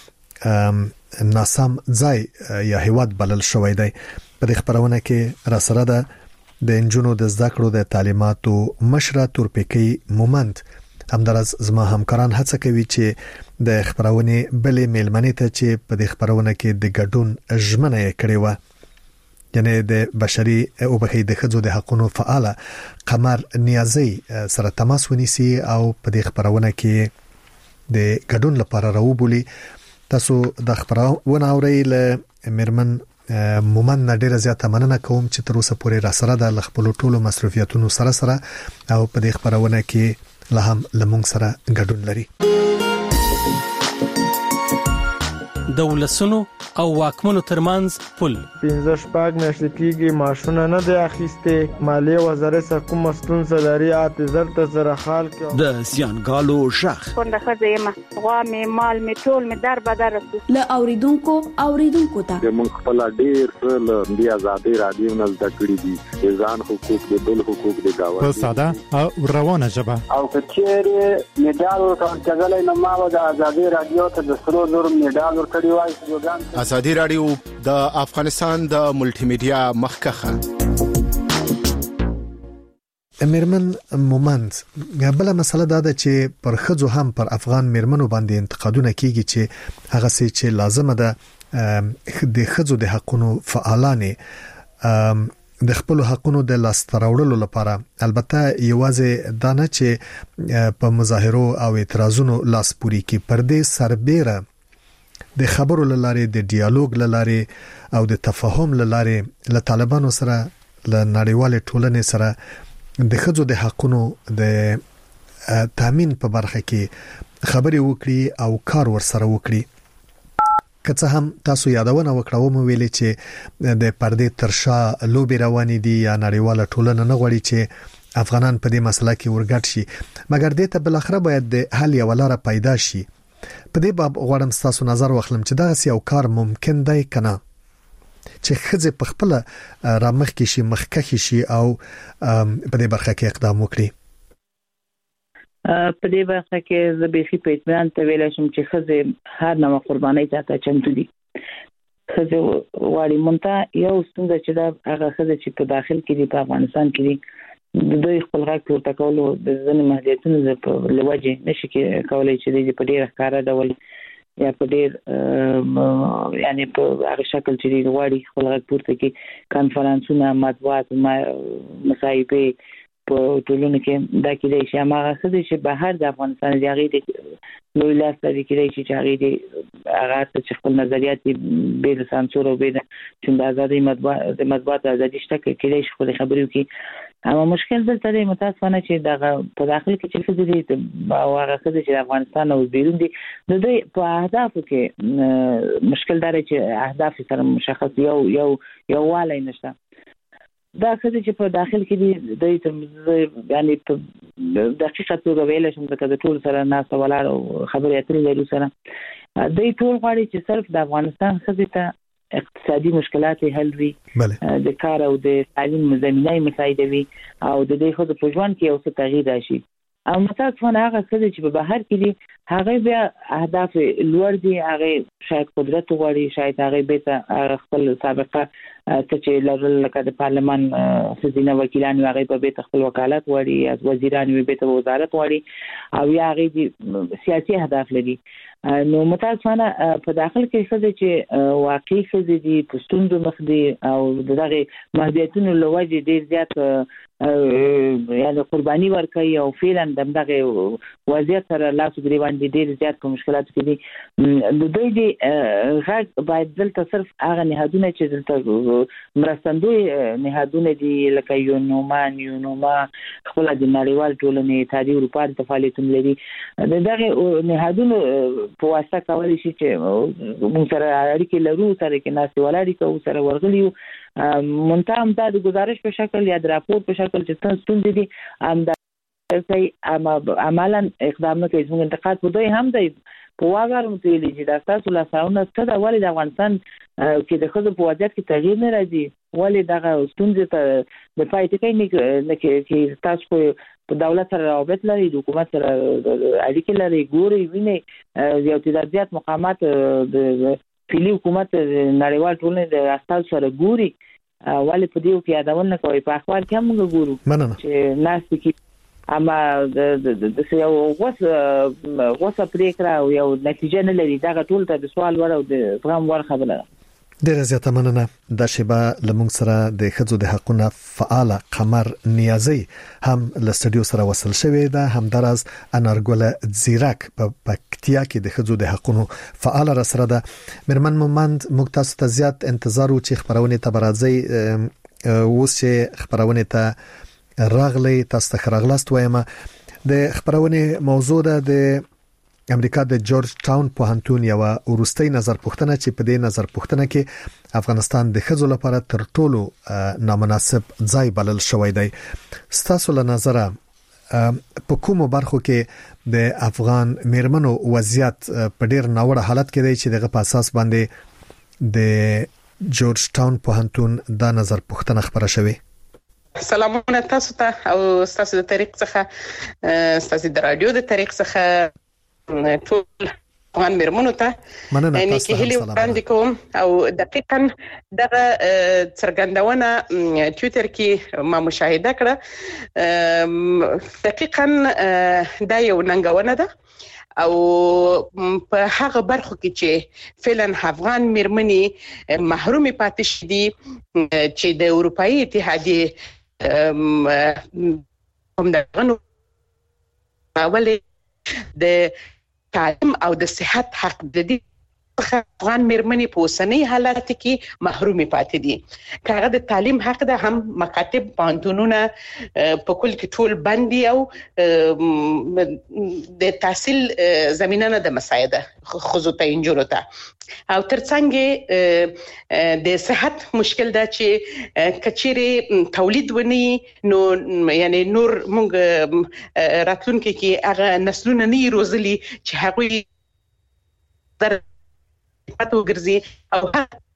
ناسم ځای یا هیواد بلل شوی دی. په دې خبرونه کې را سره ده د انجونو د زده کړو د تعلیماتو مشره تورپیکي مومند همدارس زما همکاران هڅه کوي چې د خبرونه بلې میلمنې ته چې په دې خبرونه کې د ګډون ژمنه کړې و یعنی د بشري او بخې د خځو د حقوقو فعال قمر نیازي سره تماس ونیسي او په دې خبرونه کې د ګډون لپاره راوبولي. تاسو د خبرونه اورئ له مرمن مومن ډیره زیاته مننه کوم چې تر اوسه پورې را سره د خپل ټولو مصرفیاتونو سره سره او په دې خبرونه کې له هم لمونږ سره ګډون لري. د ولسونو او واکمنو ترمنځ پل. پنځه شپږ میاشتې کېږي ماشونه نه دی اخیستې. مالیې وزارت څخه کومه ستونزه لري اته زر ته زره خال کې د زیانګالو شخ څنګه خځه یم غوا می مال می ټول می در بدر له اوریدونکو اوریدونکو ته موږ خپل ډیر څه د آزادۍ رادیو نه زده کړی دي د ځان حقوق د بل حقوق د گاوند په ساده او روانه ژبه او کچېره میډال ورکړل کېدلای نو ما د آزادۍ رادیو ته د سرو زر میډال ورکړی وای. آزادۍ رادیو د افغانستان د ملټي میډیا مخکخه. میرمن مومند بل مسله دا ده چې پر خځو هم پر افغان میرمنو باندې انتقادونه کیږي چې هغه څه چې لازمه ده د خځو د حقوقو فعالانه د خپل حقوقو د لاستراوړلو لپاره البته یوازې دا نه چې په مظاهرو او اعتراضونو لاس پوري کې پردې سربېره د خبرو لاره د ډیالوګ لاره او د تفاهم لاره له طالبانو سره له نړیوال ټولنې سره د خځو د حقوقو د تامین په برخه کې خبرې وکړي او کار ورسره وکړي. که څه هم تاسو یادونه وکړو مو ویلې چې د پردې ترشا لوبي روانې دي یا نړیواله ټولنه نه غواړي چې افغانان په دې مسله کې ورګټ شي، مګر دې ته بل اخره باید د حل یو لاره پیدا شي. په دې باب غواړم تاسو نظر واخلم چې دا یو کار ممکن دی کنه چې خځه په خپل رامخ کې شي مخکخ شي او په دې برخه کې اقدام وکړي. په دې برخه کې زه به خې په اطمینان ته ویل شم چې خځه هر نوې قرباني ته چمتو دي. خځه واړی مونته یو څنګه چې دا هغه خځه چې په داخل کې دي په افغانستان کې دي د دوی خپل حق پورته کولو د ځینې محدودیتونو په لوجه نشي کولای چې د په ډیر ښکارا ډول یا په ډیر یعنی په هغه شکل چې د غواړي خپل حق پورته کې کانفرنسونه مطبوعات مصاحبه په ټولنه کې دا کېدای شي. هغه څه چې بهر د افغانستان دی هغه د لوی لاس لري کېدای شي چې هغه د هغه چې خپل نظریات به د سانسور او به چې د ازادي مطبوعات د مطبوعات ازادي شته کېدای شي خپل خبرې وکړي. اما مشکل دلته دی متاسفانه چې دغه په داخل کې چې څه دي او هغه څه چې افغانستان او بیرون دي د دوی په اهدافو کې مشکل دار چې اهداف سره مشخص یو یو یو والي نشته. دا څه چې په داخل کې دي د یعنی په دقیقه توګه ویل شم چې د ټول سره ناس ولاړ او خبرې اترې لري سره د ټول غواړي چې صرف د افغانستان خځې ته اقتصادي مشکلات حل وي، د کار او د تعلیم زمینه مساعده وي او د دې خو د پروژوان کې یو څه تغییر راشي. او متاسفانه هغه څه چې په بهر کې دي هغه بیا اهداف لوړ دي، هغه شاید قدرت غواړي، شاید هغه به خپل سابقه چې لرل لکه د پارلمان خزینه وکیلان هغه به خپل وکالت غواړي، از وزیران به وزارت غواړي او یا هغه دي سیاسي اهداف لري. نو متاسفانه په داخل کې څه چې واقعي څه دي پښتون د مخ دي او دغه محدودیتونو لوجه ډیر زیات یعنی قرباني ورکړي او فعلا دغه وضعیت سره لاس ګریوان دي ډیر زیات په مشکلات کې دي. د دوی دي غږ باید دلته صرف هغه نهادونه چې دلته مرستندوی نهادونه دي لکه یونومان یونوما خپل د نړیوال ټولنې اتحادیې اروپا د فعالیتونه لري دغه نهادونه په واسطه کولای شي چې موږ سره اړیکې لرو، سره کې ناس ولادي کوو، سره ورغلیو منتهم دا د گزارش په شکل یا د راپور په شکل چې تاسو ستوندې دي ام دا کوي اما عملاً اقدام نه کوي. موږ انتقاد په دوی هم دی په واګر متویلي چې دا تاسو لا ساونه څه د ولې د افغانستان کې د خځو په وضعیت کې تغییر نه راځي، ولې دغه ستونزې ته د پایټکې نه کې تاسو په دولت سره رابط لري، د حکومت سره اړیکې لري، ګوري ویني یو تدارجات مقامات د فعلی حکومت نړیوال ټولنې د استاد سره ګوري، ولې په دې کې یادونه کوي په اخبار کې هم ګورو چې ناس کې اما د د یو غوس غوسه پریکړه او یو نتیجه نه لري. دا ټول ته د سوال ور او د فهم ور خبره. ډیره زیاته مننه. د شیبه لمونږ سره د خځو د حقوقو فعال قمر نیازی هم له سټډیو سره وصل شوې ده، هم دراز انارګل زیرک په پکتیا کې د خځو د حقوقو فعال را سره ده. مرمن مومند موږ تاسو ته زیات انتظار و چې خبرونه ته برازي اوس چې خبرونه ته راغلي تاسو ته راغلاست وایم. د خبرونه موضوع ده د امریکا د جورج ټاون پوهنتون یو ورستۍ نظر پوښتنه چې په دې نظر پوښتنه کې افغانستان د ښځو لپاره تر ټولو نامناسب ځای بلل شوی دی. ستاسو له نظره په کومو برخو کې د افغان میرمنو وضعیت په ډیر ناوړه حالت کې دی چې دغه په اساس باندې د جورج ټاون پوهنتون دا نظر پوښتنه خبره شوی؟ سلامونه تاسو ته او تاسو د طریق څخه تاسو د رادیو د طریق څخه ټول افغان میرمنو ته یعنی کې هلي وړاندې کوم او دقیقاً دغه څرګندونه ټوئیټر کې ما مشاهده کړه. دقیقاً دا یو ننګونه ده او په هغه برخو کې چې فعلا افغان میرمنې محروم پاتې شدي چې د اروپאי اتحادیه هم دغه اولې د تعلیم او د صحت حق د دې افغان میرمنې په اوسنۍ حالت کې محروم پاتې دي. کاغه د تعلیم حق د هم مکاتب پانتونونه په کل کې ټول بندي او د تحصیل زمينه نه د مساعده خصوصا انجورو ته او ترڅنګ د صحت مشکل دا چې کچيري تولید ونی نو یعنی نور مونږ راتلونکي کې هغه نسلونه نه روزلي چې هغوی در پاتو ګرځي او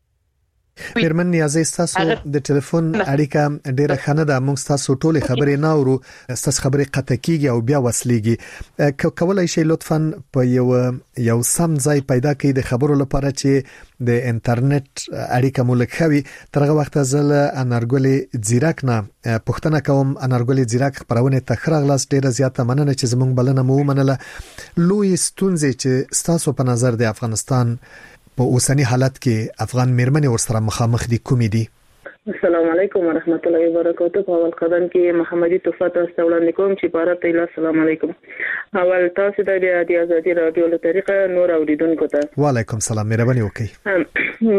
میرمن نیازه تاسو د ټلیفون اړیکه ډیره خنه ده. موږ تاسو ټولې خبرې نه اورو، تاسو خبرې قطع کیږي او بیا وصلېږي. کولای شئ لطفاً په یو یو سم ځای پیدا کړئ د خبرو لپاره چې د انټرنیټ اړیکه مو لکوي. ترغه وخت زل انارګل زیراک نه پښتنه کوم. انارګل زیراک خبرونه تخرغ لاس ډیره زیاته مننه چې زموږ بلنه مو منله. لوی ستونزې چې تاسو په نظر د افغانستان په اوسنی حالت کې افغان میرمنې ورسره مخامخ دي کومې دي؟ السلام علیکم ورحمت الله وبرکاته. په اول قدم کې محمدي توفات استولان کوم چې بارات ته السلام علیکم. اول تاسو د د ازادي رادیو له طریقه نور اوریدونکو ته وعلیکم السلام. مهرباني وکړئ.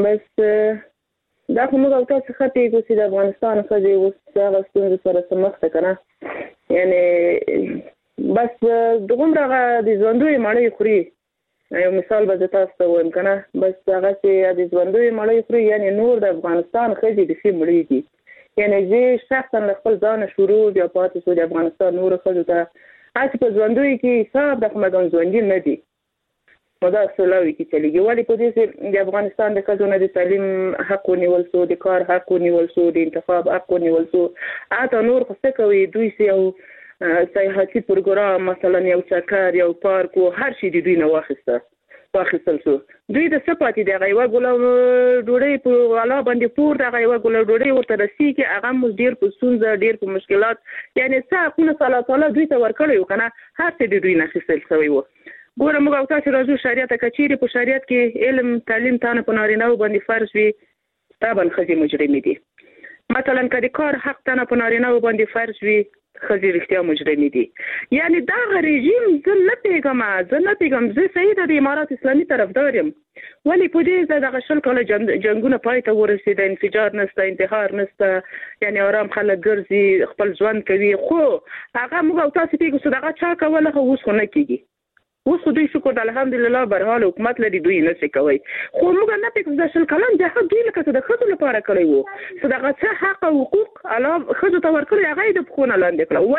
بس دا کومه او تاسو خاطر کو چې د افغانستان خځې اوس ستاسو سره سمخته کنه یعنی بس دغه د ژوندوي مړی خوري. یو مثال به تاسو ته وایم کنه بس هغه چې د ژوندوي مړی خوري یعنی نور د افغانستان خځې د شي مړی دي. یعنی زه شخصا خپل ځان شروع د پاتې سو د افغانستان نور خځو ته اته په ژوندوي کې حساب د کومګون ژوندۍ نه دي. مدا سلاوي کې چلیږي ولی په دې چې د افغانستان د خځو نه د تعلیم حق ونیول سو، د کار حق ونیول سو، د انتخاب حق ونیول سو. اته نور څه کوي دوی سي او سیاحتي پروګرام مثلا یو چکر یو پارک او هر شي د دوی نه واخیسته واخیستل سو. دوی د سپاتې د غیوا ګلو ډوړې په والا باندې پور د غیوا ګلو ډوړې ورته رسی کې هغه مو ډیر په سونزه ډیر په مشکلات یعنی څه خپل صلاح تعالی دوی ته ورکړیو کنه هر څه د دوی نه خسل شوی وو. ګوره موږ او تاسو راځو شریعت کچيري په شریعت کې علم تعلیم تانه په نارینه باندې فرض وي طبعا خځې مجرمې دي. مثلا کله کار حق تانه په نارینه باندې فرض وي خځې رښتیا مجرمې دي. یعنی دا رژیم زه نه پیغام زه نه پیغام زه صحیح د امارات اسلامي طرفدار یم ولی په دې ځای د غشل کله جنگونه پای ته ورسېد، انفجار نشته، انتحار نشته، یعنی آرام خلک ګرځي خپل ژوند کوي. خو هغه موږ او تاسو پیګو صدقه چا کوله خو اوس خو نه کیږي. اوس دوی شکر الحمدلله برحال حکومت لري دوی نه څه کوي. خو موږ نه پکې د شل کلام د حق دوی لکه د خځو لپاره کړی وو صدقه څه حق او حقوق الله خځو ته ورکړي هغه د بخونه لاندې کړو.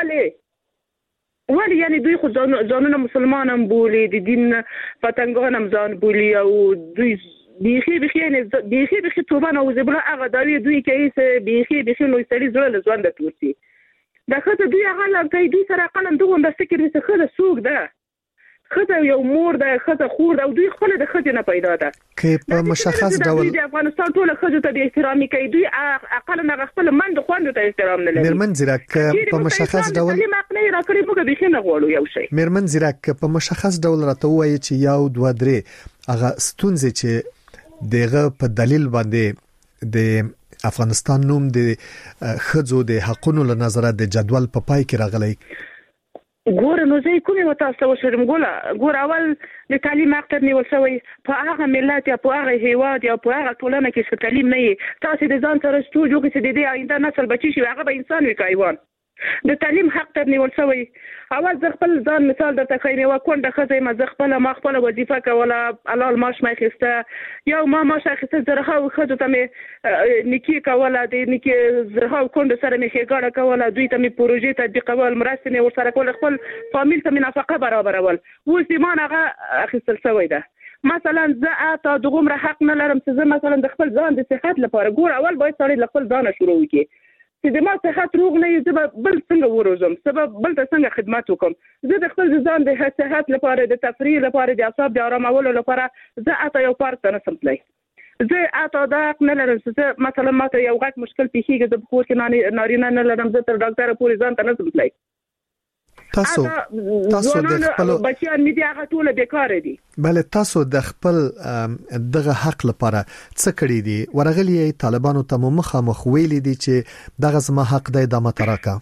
ولی ولی یعنی دوی خو ځانونه مسلمانان بولي د دین پتنګان هم ځان بولي او دوی بیخي بیخي نه بیخي بیخي توبه نه وزبله هغه دوی دوی کوي بیخي بیخي نو ستړي زړه ځوان د تورسي د خځو دوی هغه لکه دوی سره قلم دغه د فکر څه خځه سوق ده خځه یو مور ده خځه خور ده او دوی خپل د خځې نه پیدا ده کې په مشخص ډول د افغانستان ټول خځو ته د احترامي کوي دوی اقل نه خپل مند خوند ته احترام نه لري. میرمن زیراک په مشخص ډول تعلیم عقلي راکړي موږ به نه غواړو یو شی. میرمن زیراک په مشخص ډول راته وایي چې یو دوه درې هغه ستونزې چې دغه په دلیل باندې د افغانستان نوم د خځو د حقوقو له نظره د جدول په پای کې راغلی. ګوره نو زه کومه وتا تاسو شرم ګوله ګور اول د تعلیم حق نیول شوی په هغه ملت یا په هغه هیواد یا په هغه ټولنه کې چې تعلیم نه وي تاسو د ځان سره ستو جوړ کې د دې آینده نسل بچی شي هغه به انسان وي حیوان د تعلیم حق تر نیول شوی. اول زه خپل ځان مثال درته ښیم، یوه کونډه ښځه یم، زه خپله ما خپله وظیفه کوله، حلال معاش مې اخیسته، یو ما معاش اخیسته، زرهاو ښځو ته مې نیکي کوله، د نیکي زرهاو کونډو سره مې ښېګڼه کوله، دوی ته مې پروژې تطبیقول، مرستې مې ورسره کول، خپل فامیل ته مې نفقه برابرول. اوس د ما نه هغه اخیستل شوی ده. مثلا زه اته دغومره حق نه لرم چې زه مثلا د خپل ځان د صحت لپاره، ګور اول باید سړی له خپل ځانه شروع وکړي چې د ما صحت روغ نه وي، زه به بل څنګه وروزم، زه به بل ته څنګه خدمت وکړم. زه د خپل ځان د صحت لپاره، د تفریح لپاره، د اعصاب د آرامولو لپاره زه اته یو پارک ته نشم تللی. زه اته دا حق نه لرم چې زه مثلا ماته یو غټ مشکل پیښیږي، زه په کور کې نارینه نه لرم، زه تر ډاکټره پورې ځان ته نشم تللی. تاسو تاسو د خپل بچیان مې دي هغه ټول بیکاره دي. بله، تاسو د خپل دغه حق لپاره څه کړی دي؟ ورغلی طالبانو ته مخامخ ویلي دي چې دغه زما حق دی، د متراکه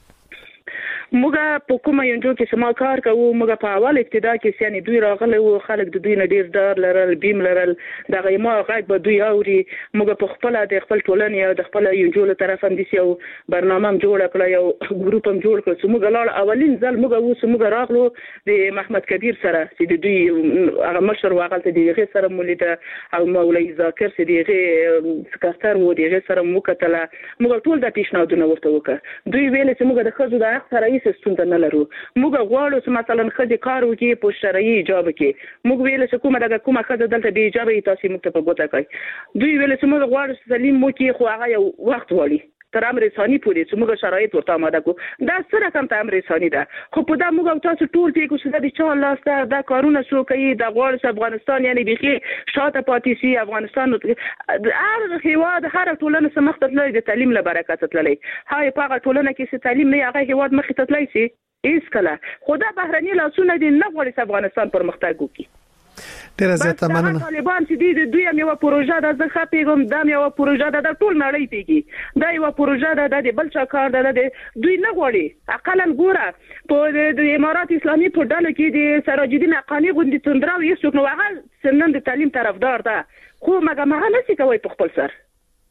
موږ په کومه یو ځای کې سما کار کوو. موږ په اول ابتدا کې یعنی دوی راغلي وو، خلک د دوی نه ډیر ډار لرل، بیم لرل، دغه ما غږ به دوی اوري. موږ په خپل د خپل ټولنې او د خپل یو جوړ طرف هم دي یو برنامه هم جوړ کړ، یو ګروپ هم جوړ کړ چې موږ لاړ اولین ځل موږ اوس موږ راغلو د محمد کبیر سره چې د دوی هغه مشر واغلته دی، هغه سره مولید او مولوی ذاکر چې دیغه سکرټر وو، دیغه سره مو کتله. موږ ټول د پیشنهادونه ورته وکړ. دوی ویل چې موږ د خزو د حق سره ستونزه نه لرو. موږ غواړو چې مثلا خځې کار وکړي په شرعي حجاب کې. موږ ویل چې کومه دغه کومه خځه دلته بې حجابه تاسو موږ ته په ګوته کوي. دوی ویل چې موږ غواړو چې تعلیم وکړي، خو هغه یو وخت غواړي تر امر ثاني پورې چې موږ شرایط ورته آماده کړو. دا سره کم ته امر ثاني ده، خو په دا موږ تاسو ټول پیګو چې د چا لاس ته دا کارونه شو کوي. د غواړو چې افغانستان یعنی بيخي شاته پاتې شي. افغانستان هر هیواد هر ټولنه سمخ ته تللی د تعلیم له برکت تللی. هاي په هغه ټولنه کې چې تعلیم نه هغه هیواد مخ ته تللی شي هیڅ کله. خدا بهرني لاسونه دي نه غواړي چې افغانستان پرمختګ وکړي. ډیر زیاته مننه. طالبان چې دی دوی هم یو پروژه ده، زه ښه پیغام دا یو پروژه ده، د ټول نړۍ پیږي دا یو پروژه ده، د بل چا کار ده، دوی نه غواړي. اقلا ګوره په د امارات اسلامي په ډله کې د سراج الدین حقانی غوندي تندراو یې څوک نو هغه سنن د تعلیم طرفدار ده، خو مګه مغه نشي کوي په خپل سر.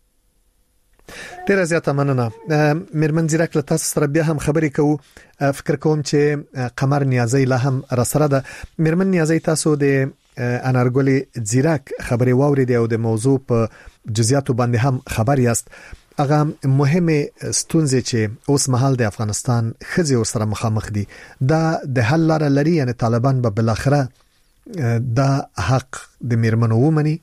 ډیر زیاته مننه. میرمن زیرک له تاسو سره بیا هم خبرې کوو. فکر کوم چې قمر نیازی له هم را سره ده. میرمن نیازی، تاسو د انارګل زیرک خبرې واورید او د موضوع په جزئیاتو باندې هم خبر یاست. هغه مهمه ستونزې چې اوس مهال د افغانستان خځې ور سره مخامخ دي، دا د حل لاره لري؟ یعنی طالبان به بل اخره دا حق د میرمنو ومني؟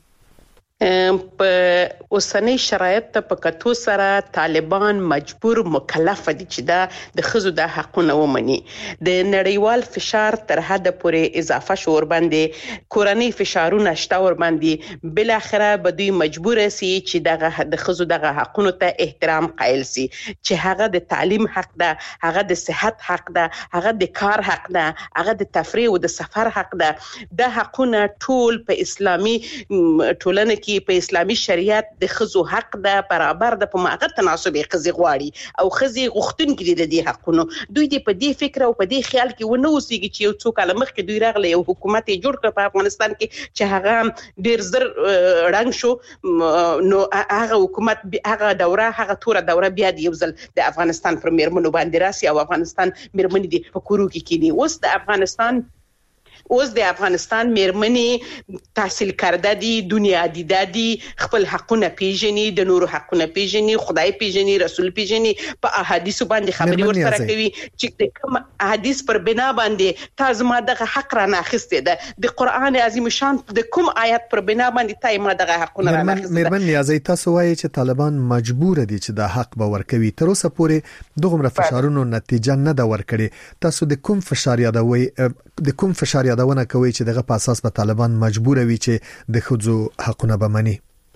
په اوسنۍ شرایط ته په کتو سره طالبان مجبور مکلف دي چې دا د خزو د حقونه ومني. د نړیوال فشار تر حد پورې اضافه شور باندې کورنۍ فشارونه شته ور باندې، بل اخره به دوی مجبور سي چې دغه د خزو دغه حقونو ته احترام قائل سي، چې هغه د تعلیم حق ده، هغه د صحت حق ده، هغه د کار حق ده، هغه د تفریح او د سفر حق ده. د حقونه ټول په اسلامي ټولنه کې په اسلامي شریعت د خزو حق ده، برابر ده، په ماغه تناسب خزي غواړي او خزي غختون کې د دې حقونو. دوی دې په دې فکر او په دې خیال کې ونه اوسېږي چې یو څوک علمخ کې دوی راغله یو حکومت جوړ کړ په افغانستان کې چې هغه ډیر زر رنګ شو، نو هغه حکومت هغه دوره هغه توره دوره بیا د یو ځل د افغانستان پر میرمنو باندې راسي او افغانستان میرمنې دي په کورو کې کېني. اوس د افغانستان اوس د افغانستان میرمنې تحصیل کرده دي، دنیا دیده دي، خپل حقونه پیژني، د نورو حقونه پیژني، خدای پیژني، رسول پیژني، په احادیثو باندې خبرې ورسره کوي چې د کوم احادیث پر بنا باندې تاسو ما دغه حق را ناخسته ده، د قران عظیم شان د کوم آیات پر بنا باندې تاسو ما دغه حقونه را ناخسته. میرمن نیازی، تاسو وایي چې طالبان مجبور دي چې د حق به ورکوي. تر اوسه پورې دغه فشارونو نتیجه نه ده ورکړي. تاسو د کوم فشار یادوي د کوم فشار یادونه کوي چې دغه په اساس په طالبان مجبور وي چې د خځو حقونه بمني؟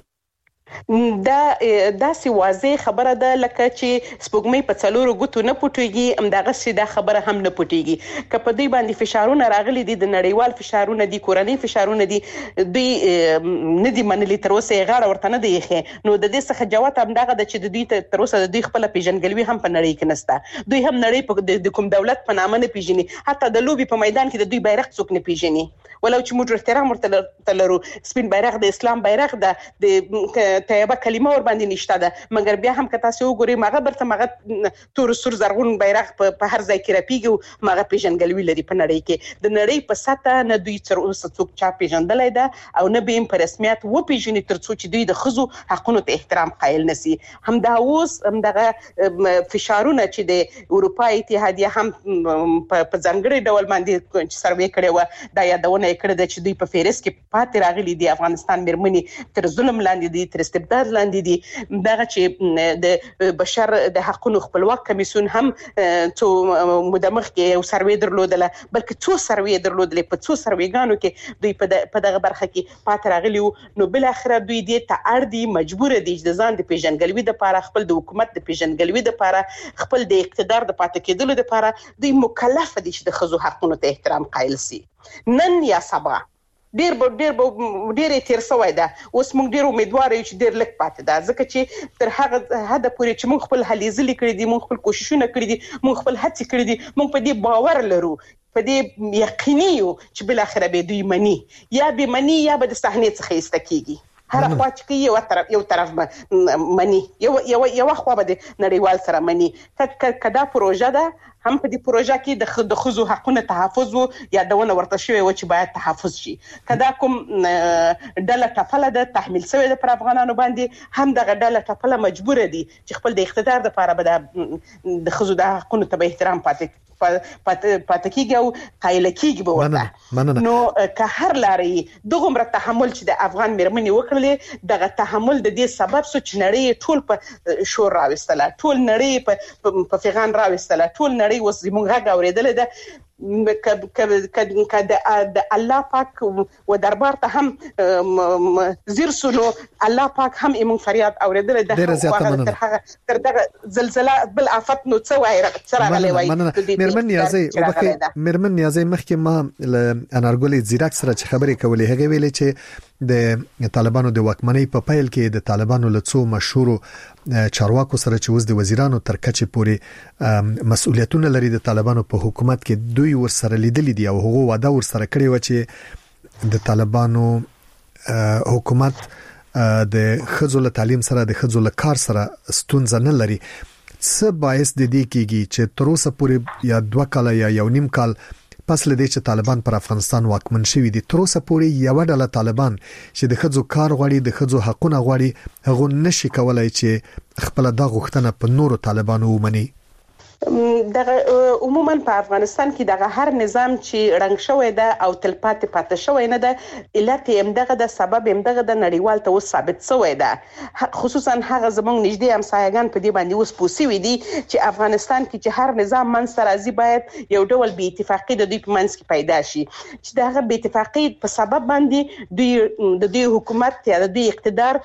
دا داسې واضح خبره ده لکه چې سپوږمۍ په څلورو ګوتو نه پټيږي، همدغه سیده خبره هم نه پټيږي. که په دوی باندې فشارونه راغلي دي، د نړیوال فشارونه دي، کورنۍ فشارونه دي، دوی نه دي منلي، تر اوسه یې غاړه ورته نه دی ایښې. نو د دې څخه جواب همدغه ده چې د دوی تر اوسه د دوی خپل پیژنګلوي هم په نړۍ کې نشته. دوی هم نړۍ په د کوم دولت په نامه نه پیژني، حتی د لوبي په میدان کې د دوی بیرغ څوک نه پیژني، ولو چې موږ احترام ورته لرو. سپین بیرغ د اسلام بیرغ ده، د طیبه کلمه ور باندې نشته ده، مګر بیا هم که تاسو وګورئ ماغه برته ماغه تور سور زرغون بیرغ په هر ځای کې راپیږي او ماغه پیژنګلوي لري په نړۍ کې. د نړۍ په سطح نه دوی تر اوسه څوک چا پیژندلای ده او نه به په رسمیت و پیژني تر څو چې دوی د ښځو حقونو ته احترام قایل نسی. همدا اوس همدغه فشارونه چې د اروپا اتحادیه هم په ځانګړي ډول باندې سروې کړې و دا یادونه یې کړې ده چې دوی په فهرست کې پاتې راغلي دي افغانستان مېرمنې تر ظلم لاندې دي، تر استبداد لاندې دي. دغه چې د بشر د حقوقو خپلواک کمیسیون هم څو مدمخ کې یو سروې درلودله، بلکې څو سروې درلودلې په څو سروېګانو کې دوی په دغه برخه کې پاتې راغلي وو. نو بل اخر دوی دې ته اړ دي، مجبور دي چې د ځان د پیژنګلوي د لپاره، خپل د حکومت د پیژنګلوي د لپاره، خپل د اقتدار د پاتې کېدلو د لپاره دوی مکلف دي چې د ښځو حقونو ته احترام قایل سي. نن یا سبا ډیر به ډیر به ډیر تیر سوی ده. اوس موږ ډیر امیدوار یو چې ډیر لږ پاتې ده، ځکه چې تر هغه حد پورې چې موږ خپل هلې ځلې کړې دي، موږ خپل کوششونه کړې دي، موږ خپل هڅې کړې دي، موږ په دې باور لرو، په دې یقیني یو چې بل اخر به دوی مني یا به مني یا به د صحنې څخه ایسته کیږي. هر خوا چې یو طرف یو طرف مني یو یو یو خوا به د نړیوال سره مني. کدا پروژه ده هم په دې پروژه کې د ښځو حقونو تحفظ وو، یادونه ورته شوې و چې باید تحفظ شي. کدا کوم ډله ټپله ده تحمیل شوې ده پر افغانانو باندې، هم دغه ډله ټپله مجبور دي چې خپل د اقتدار لپاره به د ښځو د حقونو ته به احترام پاتې پاتې کیږي او قایل کیږي به ورته. نو که هر لارې دغومره تحمل چې د افغان مېرمنې وکړلې، دغه تحمل د دې سبب سو چې نړۍ ټول په شور راوستله، ټول نړۍ په فغان راوستله، ټول نړۍ اوس زموږ غږ اورېدلی ده. که د الله پاک و دربار ته هم زیر سونو، الله پاک هم ایمون فریاد اوریدل ده. تر دغه زلزلہ بل آفت نو څه وای څه راغلی وای. مېرمن نیازی وبخې مېرمن نیازی مخکې ما انارګل زیراک سره چې خبرې کولې، هغه ویلې چې د طالبانو د واکمنۍ په پیل کې د طالبانو له څو مشهورو چارواکو سره چې اوس د وزیرانو تر کچې پورې مسؤلیتونه لري د طالبانو په حکومت کې، دوی ورسره لیدلې دي او هغه وعده ورسره کړی و چې د طالبانو حکومت د ښځو له تعلیم سره د ښځو له کار سره ستونزه نه لري. څه باعث د دې کېږي چې تر اوسه پورې یا دوه کاله یا یو نیم کال پس لدې چې طالبان پر افغانستان واکمن شوي دي، تر اوسه پورې یو ډله طالبان چې د ښځو کار غواړي، د ښځو حقونه غواړي، هغه نشي کولای چې خپل د غوښتنه په نورو طالبانو ومني. دغه عموما په افغانستان کې دغه هر نظام چې رنګ شوی ده او تلپاتې پاتې شوی نه ده، علت هم دغه د سبب هم دغه د نړیوال ته اوس ثابت شوی ده. خصوصا هغه زموږ نږدې همسایگان په دې باندې اوس پوسوي دي چې افغانستان کې چې هر نظام منځ راځي باید یو ډول بې اتفاقي د دوی په منځ کې پیدا شي، چې دغه بې اتفاقي په سبب باندې دوی د دوی حکومت یا د دوی اقتدار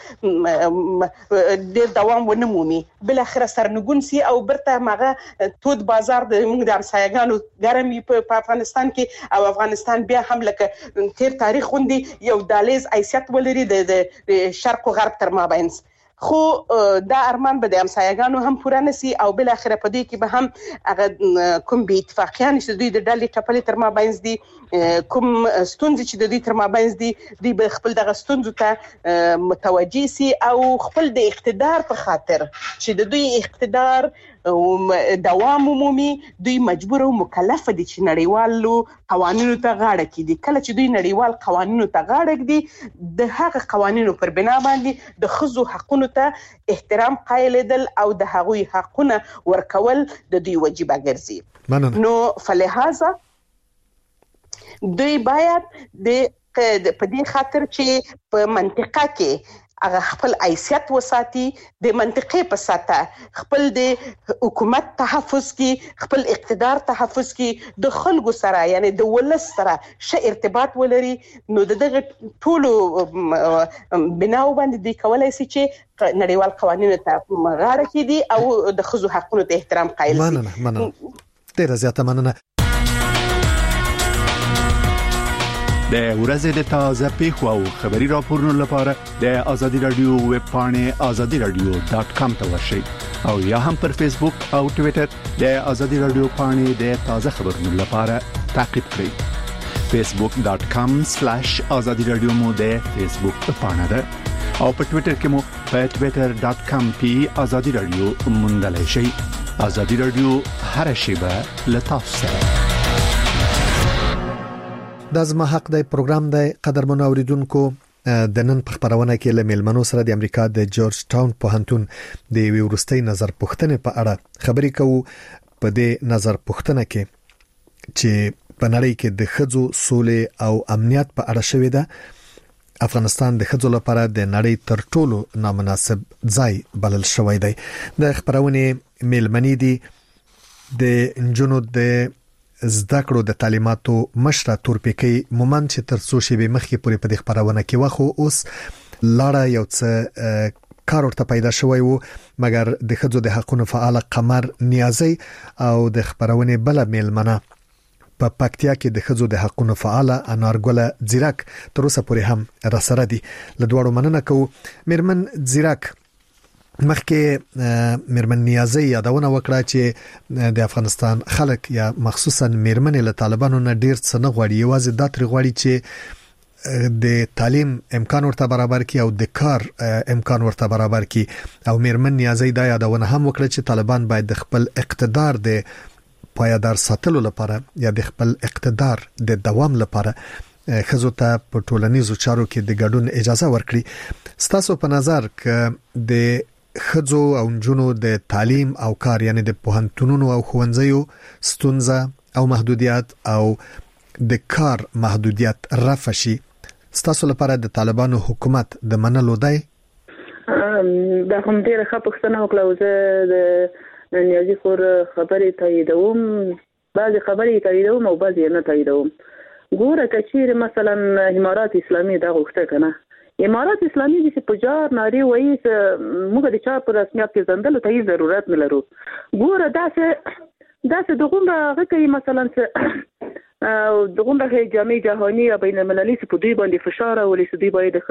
د دوام ونه مومي، بل اخر سرنګون سي او برته ماغه تود بازار د موږ د همسایگانو ګرمي په افغانستان کې، او افغانستان بیا هم لکه تیر تاریخ غوندي یو دالیز حیثیت ولري د شرق او غرب تر مابین. خو دا ارمان به د همسایگانو هم پوره نسی او بل اخر په دې کې به هم هغه کوم بې اتفاقیان چې دوی د ډلې ټپلې تر مابین دي، کوم ستونزې چې د دوی تر مابین دي، دوی به خپل دغه ستونزو ته متوجي سي او خپل د اقتدار په خاطر چې د دوی اقتدار دوام عمومي، دوی مجبور او مکلف دي چې نړیوالو قوانینو ته غاړه کړي. کله چې دوی نړیوال قوانینو ته غاړه کړي، د هغه قوانینو پر بنا باندې د ښځو حقونو ته احترام قایلېدل او د هغوی حقونه ورکول د دوی وجیبه ګرځي. نو فلهذا دوی باید د په دې خاطر چې په منطقه کې هغه خپل حیثیت وساتي، د منطقې په ساته خپل د حکومت تحفظ کی، خپل اقتدار تحفظ کی، د خلکو سره یعنی د ولس سره ښه ارتباط ولري. نو دغه ټولو بناو باندې دوی کولای شي چې نړیوال قوانینو ته غاړه کړي او د ښځو حقونو ته احترام قایل شي. مننه مننه ډیره زیاته مننه. د ورځې د تازه پیښو او خبري راپورونو لپاره د آزادي رادیو ویب پاڼه آزادي رادیو ډاټ کام ته ورشئ او یا هم پر فیسبوک او ټوئیټر د آزادي رادیو پاڼه د تازه خبرونو لپاره تعقیب کړئ. facebook.com/azadi radio مو د فیسبوک پاڼه ده او په ټوئیټر کې مو په ټوئیټر ډاټ کام پی آزادی رادیو موندلای شئ. آزادی رادیو هر شیبه لتاف سره. د زما حق دی پروګرام دی قدرمن اوریدونکو. د نن په خبرونه کې له ملمنو سره د امریکا د جورج ټاون پوهنتون د ویورستۍ نظر پوښتنې په اړه خبرې کوو. په دې نظر پوښتنه کې چې په نړۍ کې د ښځو سولې او امنیت په اړه شوې ده. افغانستان د ښځو لپاره د نړۍ تر ټولو نامناسب ځای بلل شوی دی. د خبرونه ملمنې دي د انجونو د زده کړو د تعلیماتو مشره تورپیکي مومن چې تر څو شی به مخکې پورې په دې خبرونه کې واخو اوس لاړه یو څه کار ورته پیدا شوی وو مګر د ښځو د حقوقو فعال قمر نیازي او د خبرونه بل ملمنه په پکتیا کې د ښځو د حقوقو فعال انارګل زیرک تر اوسه پورې هم راسره دي. له دوړو مننه کوو. مرمن زیرک مخکې مرمن نیازي یادونه وکړه چې د افغانستان خلک یا مخصوصا مرمنې له طالبانو نه ډیر څه نه غواړي، یوازې د تر غواړي چې د تعلیم امکان ورته برابر کړي او د کار امکان ورته برابر کړي. او مرمن نیازي دا یادونه هم وکړه چې طالبان باید د خپل اقتدار د پایدار ساتلو لپاره یا د خپل اقتدار د دوام لپاره خزو ته په ټولنیزو چارو کې د ګډون اجازه ورکړي. ستاسو په نظر ک د خزو او جنونو د تعلیم او کار یعنی د پوهنتونونو او ښوونځیو ستونزه او محدودیت او د کار محدودیت رفع شي ستاسو لپاره د طالبانو حکومت د منلو دی؟ دا هم ډیره ښه پوښتنه وکړه. زه د نیازي خور خبرې تاییدوم، بعضې خبرې تاییدوم او بعضې نه تاییدوم. ګوره که چیرې مثلا امارات اسلامي دا غوښته کنه، امارات اسلامي چې په جار ناری وایي موږ د چا په رسمیت پیژندلو ته هیڅ ضرورت نه لرو. ګوره داسې داسې دغومره هغه کوي مثلا او دغومره جامع جهاني یا بین المللي چې په دوی باندې فشار راولي چې دوی باید د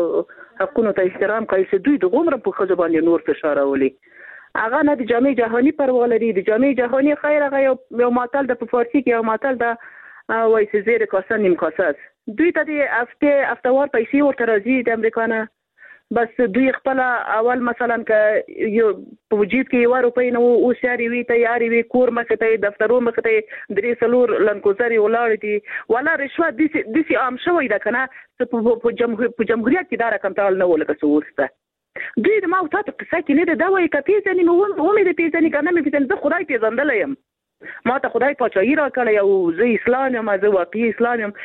ښځو حقونو ته احترام کوي، چې دوی دغومره په ښځو باندې نور فشار راولي. هغه نه د جامع جهاني پروا لري. د جامع جهاني خیر هغه یو یو ماتل د په فارسي کې یو ماتل د وایي چې زیر کاسه نیم کاسه دوی ته د هفته هفتهوار پیسې ورته راځي د امریکا نه، بس دوی خپل اول مثلا ک یو په وجود کې یو روپۍ نه اوس یاري وي تیاری وي کور مخ ته دفترونو مخ ته درې سلور لنکوزري ولاړ دي ولا رشوت دي دي عام شوی دا کنه په جمهوریت په جمهوریت کې دا رقم تعال نه ولکه سورسته دوی د ما او تاسو په سکه نه دا وایي کپی ځنی مو و مې د پیژنې کنه مې پیژنې زه خدای پیژندل یم، ما ته خدای پاچاهي را کړی او زه اسلام یم، زه واقعي اسلام یم.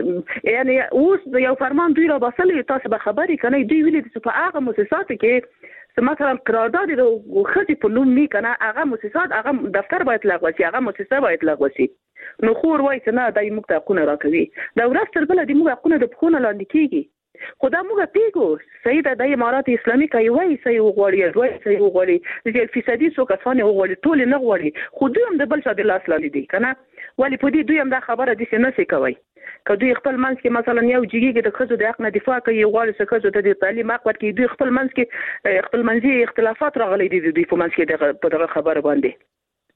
یعنی اوس یو فرمان دوی را باسلې تاسو به خبرې کنه دوی ویلي چې په هغه مؤسساتو کې مثلا قرارداد د خځې په نوم نه کنه هغه مؤسسات هغه دفتر باید لغوه شي، هغه مؤسسه باید لغوه شي. نو خور وایي چې نه دای موږ ته حقونه راکوي دا ورځ تر بله د موږ حقونه د پخونه لاندې کیږي. خدا موږ پیګو صحیح ده د امارات اسلامي کوي وایي صحیح وغوړي دوی صحیح وغوړي چې فیصدي څو کسان وغوړي ټول نه غوړي خو دوی هم د بل څه د لاس لاندې دي کنه ولی په دې دوی هم دا خبره دي چې نه سي کوي که دوی خپل منځ کې مثلا یو جګیږي د ښځو د حق نه دفاع کوي غواړي چې ښځو ته د تعلیم حق ورکړي دوی خپل منځ کې خپل منځي اختلافات راغلي دي دوی په منځ کې د دغه خبره باندې.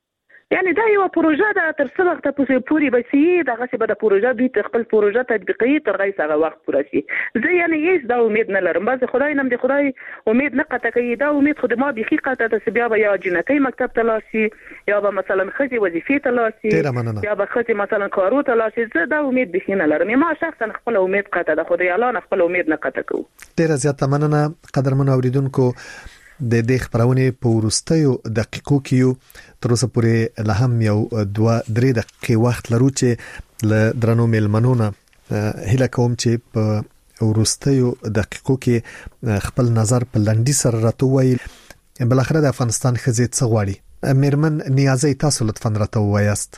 یعنی دا یو پروژه ده تر څو وخت پورې بسي دغه څه به د پروژه دوی خپل پروژه تطبیقي تر غي هغه وخت پوره شي. زه یعنی هیڅ دا امید نه لرم، بس خدای نم د خدای امید نه قطع کوي. دا امید خو د ما بيخي قطع ته بیا به یا جنتي مکتب ته لاسي یا به مثلا خځې وظیفې ته لاسي یا به خځې مثلا کارو ته لاسي. زه دا امید بيخي نه لرم. ما شخصا خپل امید قطع ده، خدای الله نه خپل امید نه قطع کوي. ډیر زیات مننه قدرمن اوریدونکو. د دې خبرونه په ورستیو دقیقو کې تر اوسه پورې له هم یو دوه درې دقیقې وخت لرو چې له درنو ملمنونه هله کوم چې په ورستیو دقیقو کې خپل نظر په لنډی سره راته وایي. بل اخر د افغانستان خزې څه غواړي؟ میرمن نیازي تاسو لطفا راته وایاست.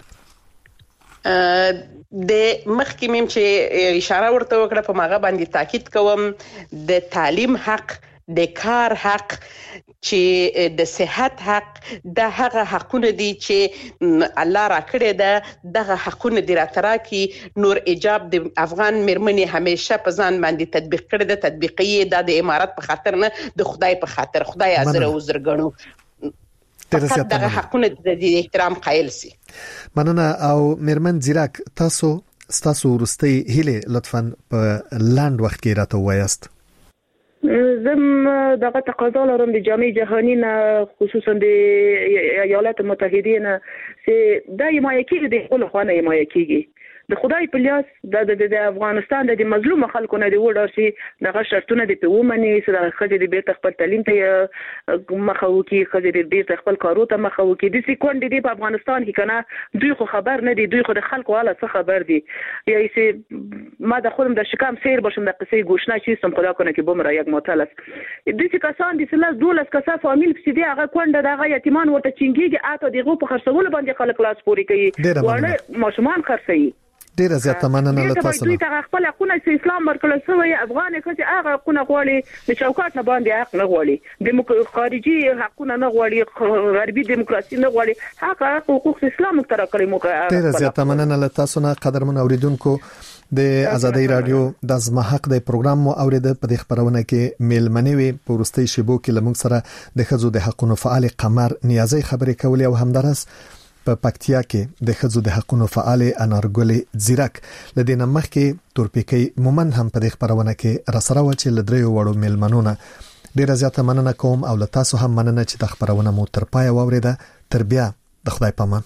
د مخکې مم چې اشاره ورته وکړه په ماغه باندې تاکید کوم د تعلیم حق، د کار حق، چې د صحت حق، د هغه حقونه دي چې الله را کړی ده دغه حقونه دی راترا کې نور ایجاب د افغان مرمنې همیشه په ځان باندې تطبیق کړی ده. تطبیقي د امارات په خاطر نه د خدای په خاطر خدای حاضر او زرګنو فقط دغه حقونه د احترام قائل سي. مننه. او مرمن زیرک تاسو ستاسو ورستي هله لطفا په لاند وخت کې راته وایاست. زم دغه تقاضا لرم د جامعه جهانی نه خصوصا د ایالات متحده نه چې د حمایت کېږي د خپل خوانه حمایت کېږي د خدای په لاس د د افغانستان د مظلوم خلکو نه دی وډار شي دغه شرطونه د پیومني سره خځې د بیرته خپل تعلیم ته مخه وکي خځې د بیرته خپل کارو ته مخه وکي د سکوند دی په افغانستان کې کنه دوی خو خبر نه دي دوی خو د خلکو حاله څه خبر دي یا چې ما د خودم د شکام سیر باشم د قصې گوشنا چی سم خدا کنه کې بمره یک معتلس د دې کسان د سلاس دولس کسا فامیل په دې هغه کونډه دغه یتیمان ورته چنګيږي اته دغه په خرڅول باندې خلک لاس پوري کوي وړه ماشومان خرڅي ډیره زیاته مننه له تاسو دوی ته خپل حقونه چې اسلام ورکړل شوی افغان ښځې هغه حقونه غواړي د چوکاټ نه باندې حق نه غواړي د خارجي حقونه نه غواړي غربي دیموکراسي نه غواړي هغه حقوق اسلام تر کړی موږ ډیره زیاته مننه له تاسو نه قدرمن اوریدونکو د ازادي رادیو د زما حق د پروګرام مو اوریده په دې خبرونه کې میلمنې وي پورستي شیبو کې لمغ سره د خزو د حقونو فعال قمر نیازي خبرې کولې او همدارس په پکتیا کې د خزو د حقونو فعال انارګل زیرک لدينا مخ کې تورپیکي مومن هم په دې خبرونه کې راسره و چې لدریو وړو میلمنونه ډیره زیاته مننه کوم او له تاسو هم مننه چې د خبرونه مو تر پای واوریده تر بیا د خدای پامان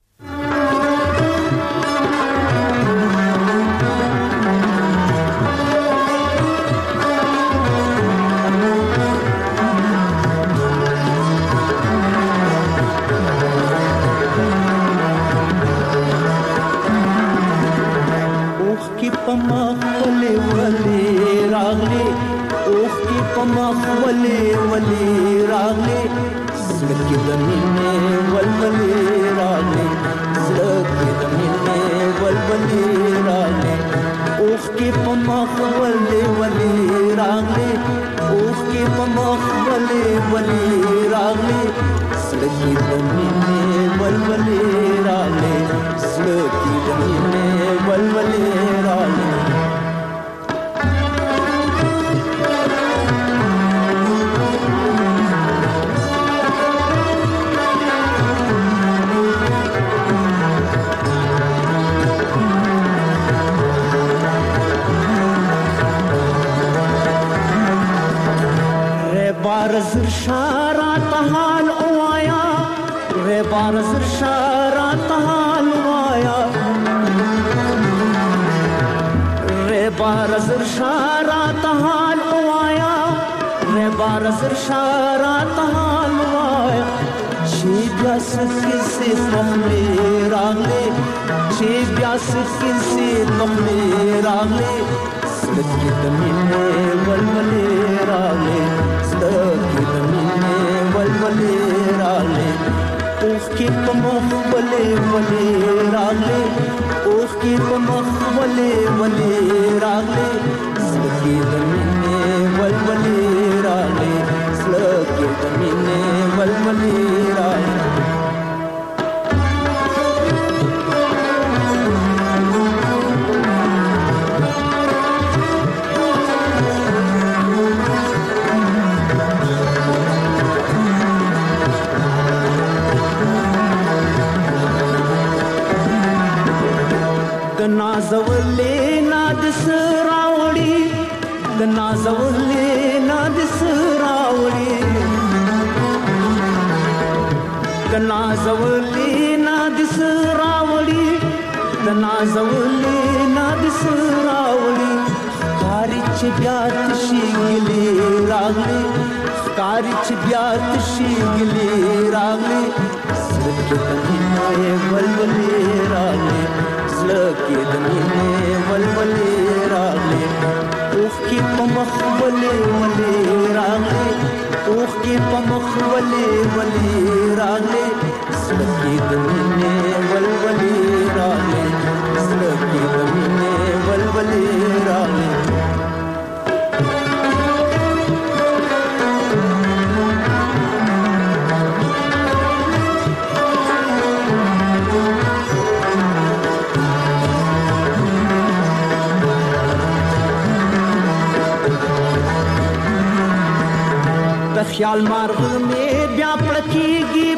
خیال مارغ میں بیا پڑکیږي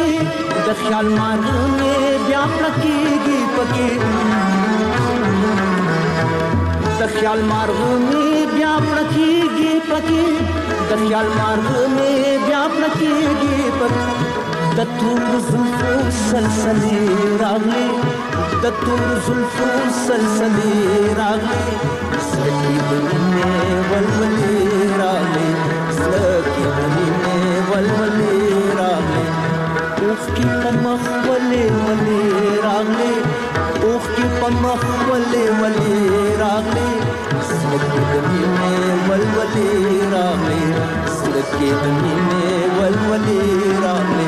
پکی د خیال مارغ میں بیا پڑکیږي پکی د د خیال مارغه می بیا پړکیږي پکې د خیال مارغه می بیا پړکیږي پکې د تور زلفو سلسلې راغلي د تور زلفو سلسلې راغلي سړي بنې ولولې راغلي سړي بنې ولولې راغلي اوخ کی پمخ ولې ولې راغلي اوخ کی پمخ ولې ولې راغلي سړي بنې ولولې راغلي سړي بنې ولولې راغلي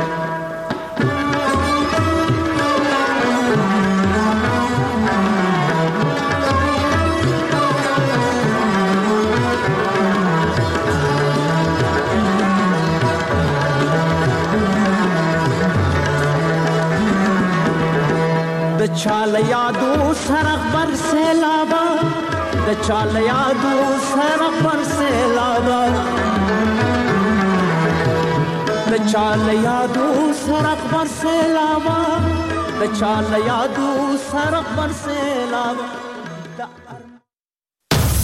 د چال یادو سرغ بر سیلابا د چال یادو سرغ بر سیلابا د چال یادو سرغ بر سیلابا د چال یادو سرغ بر سیلابا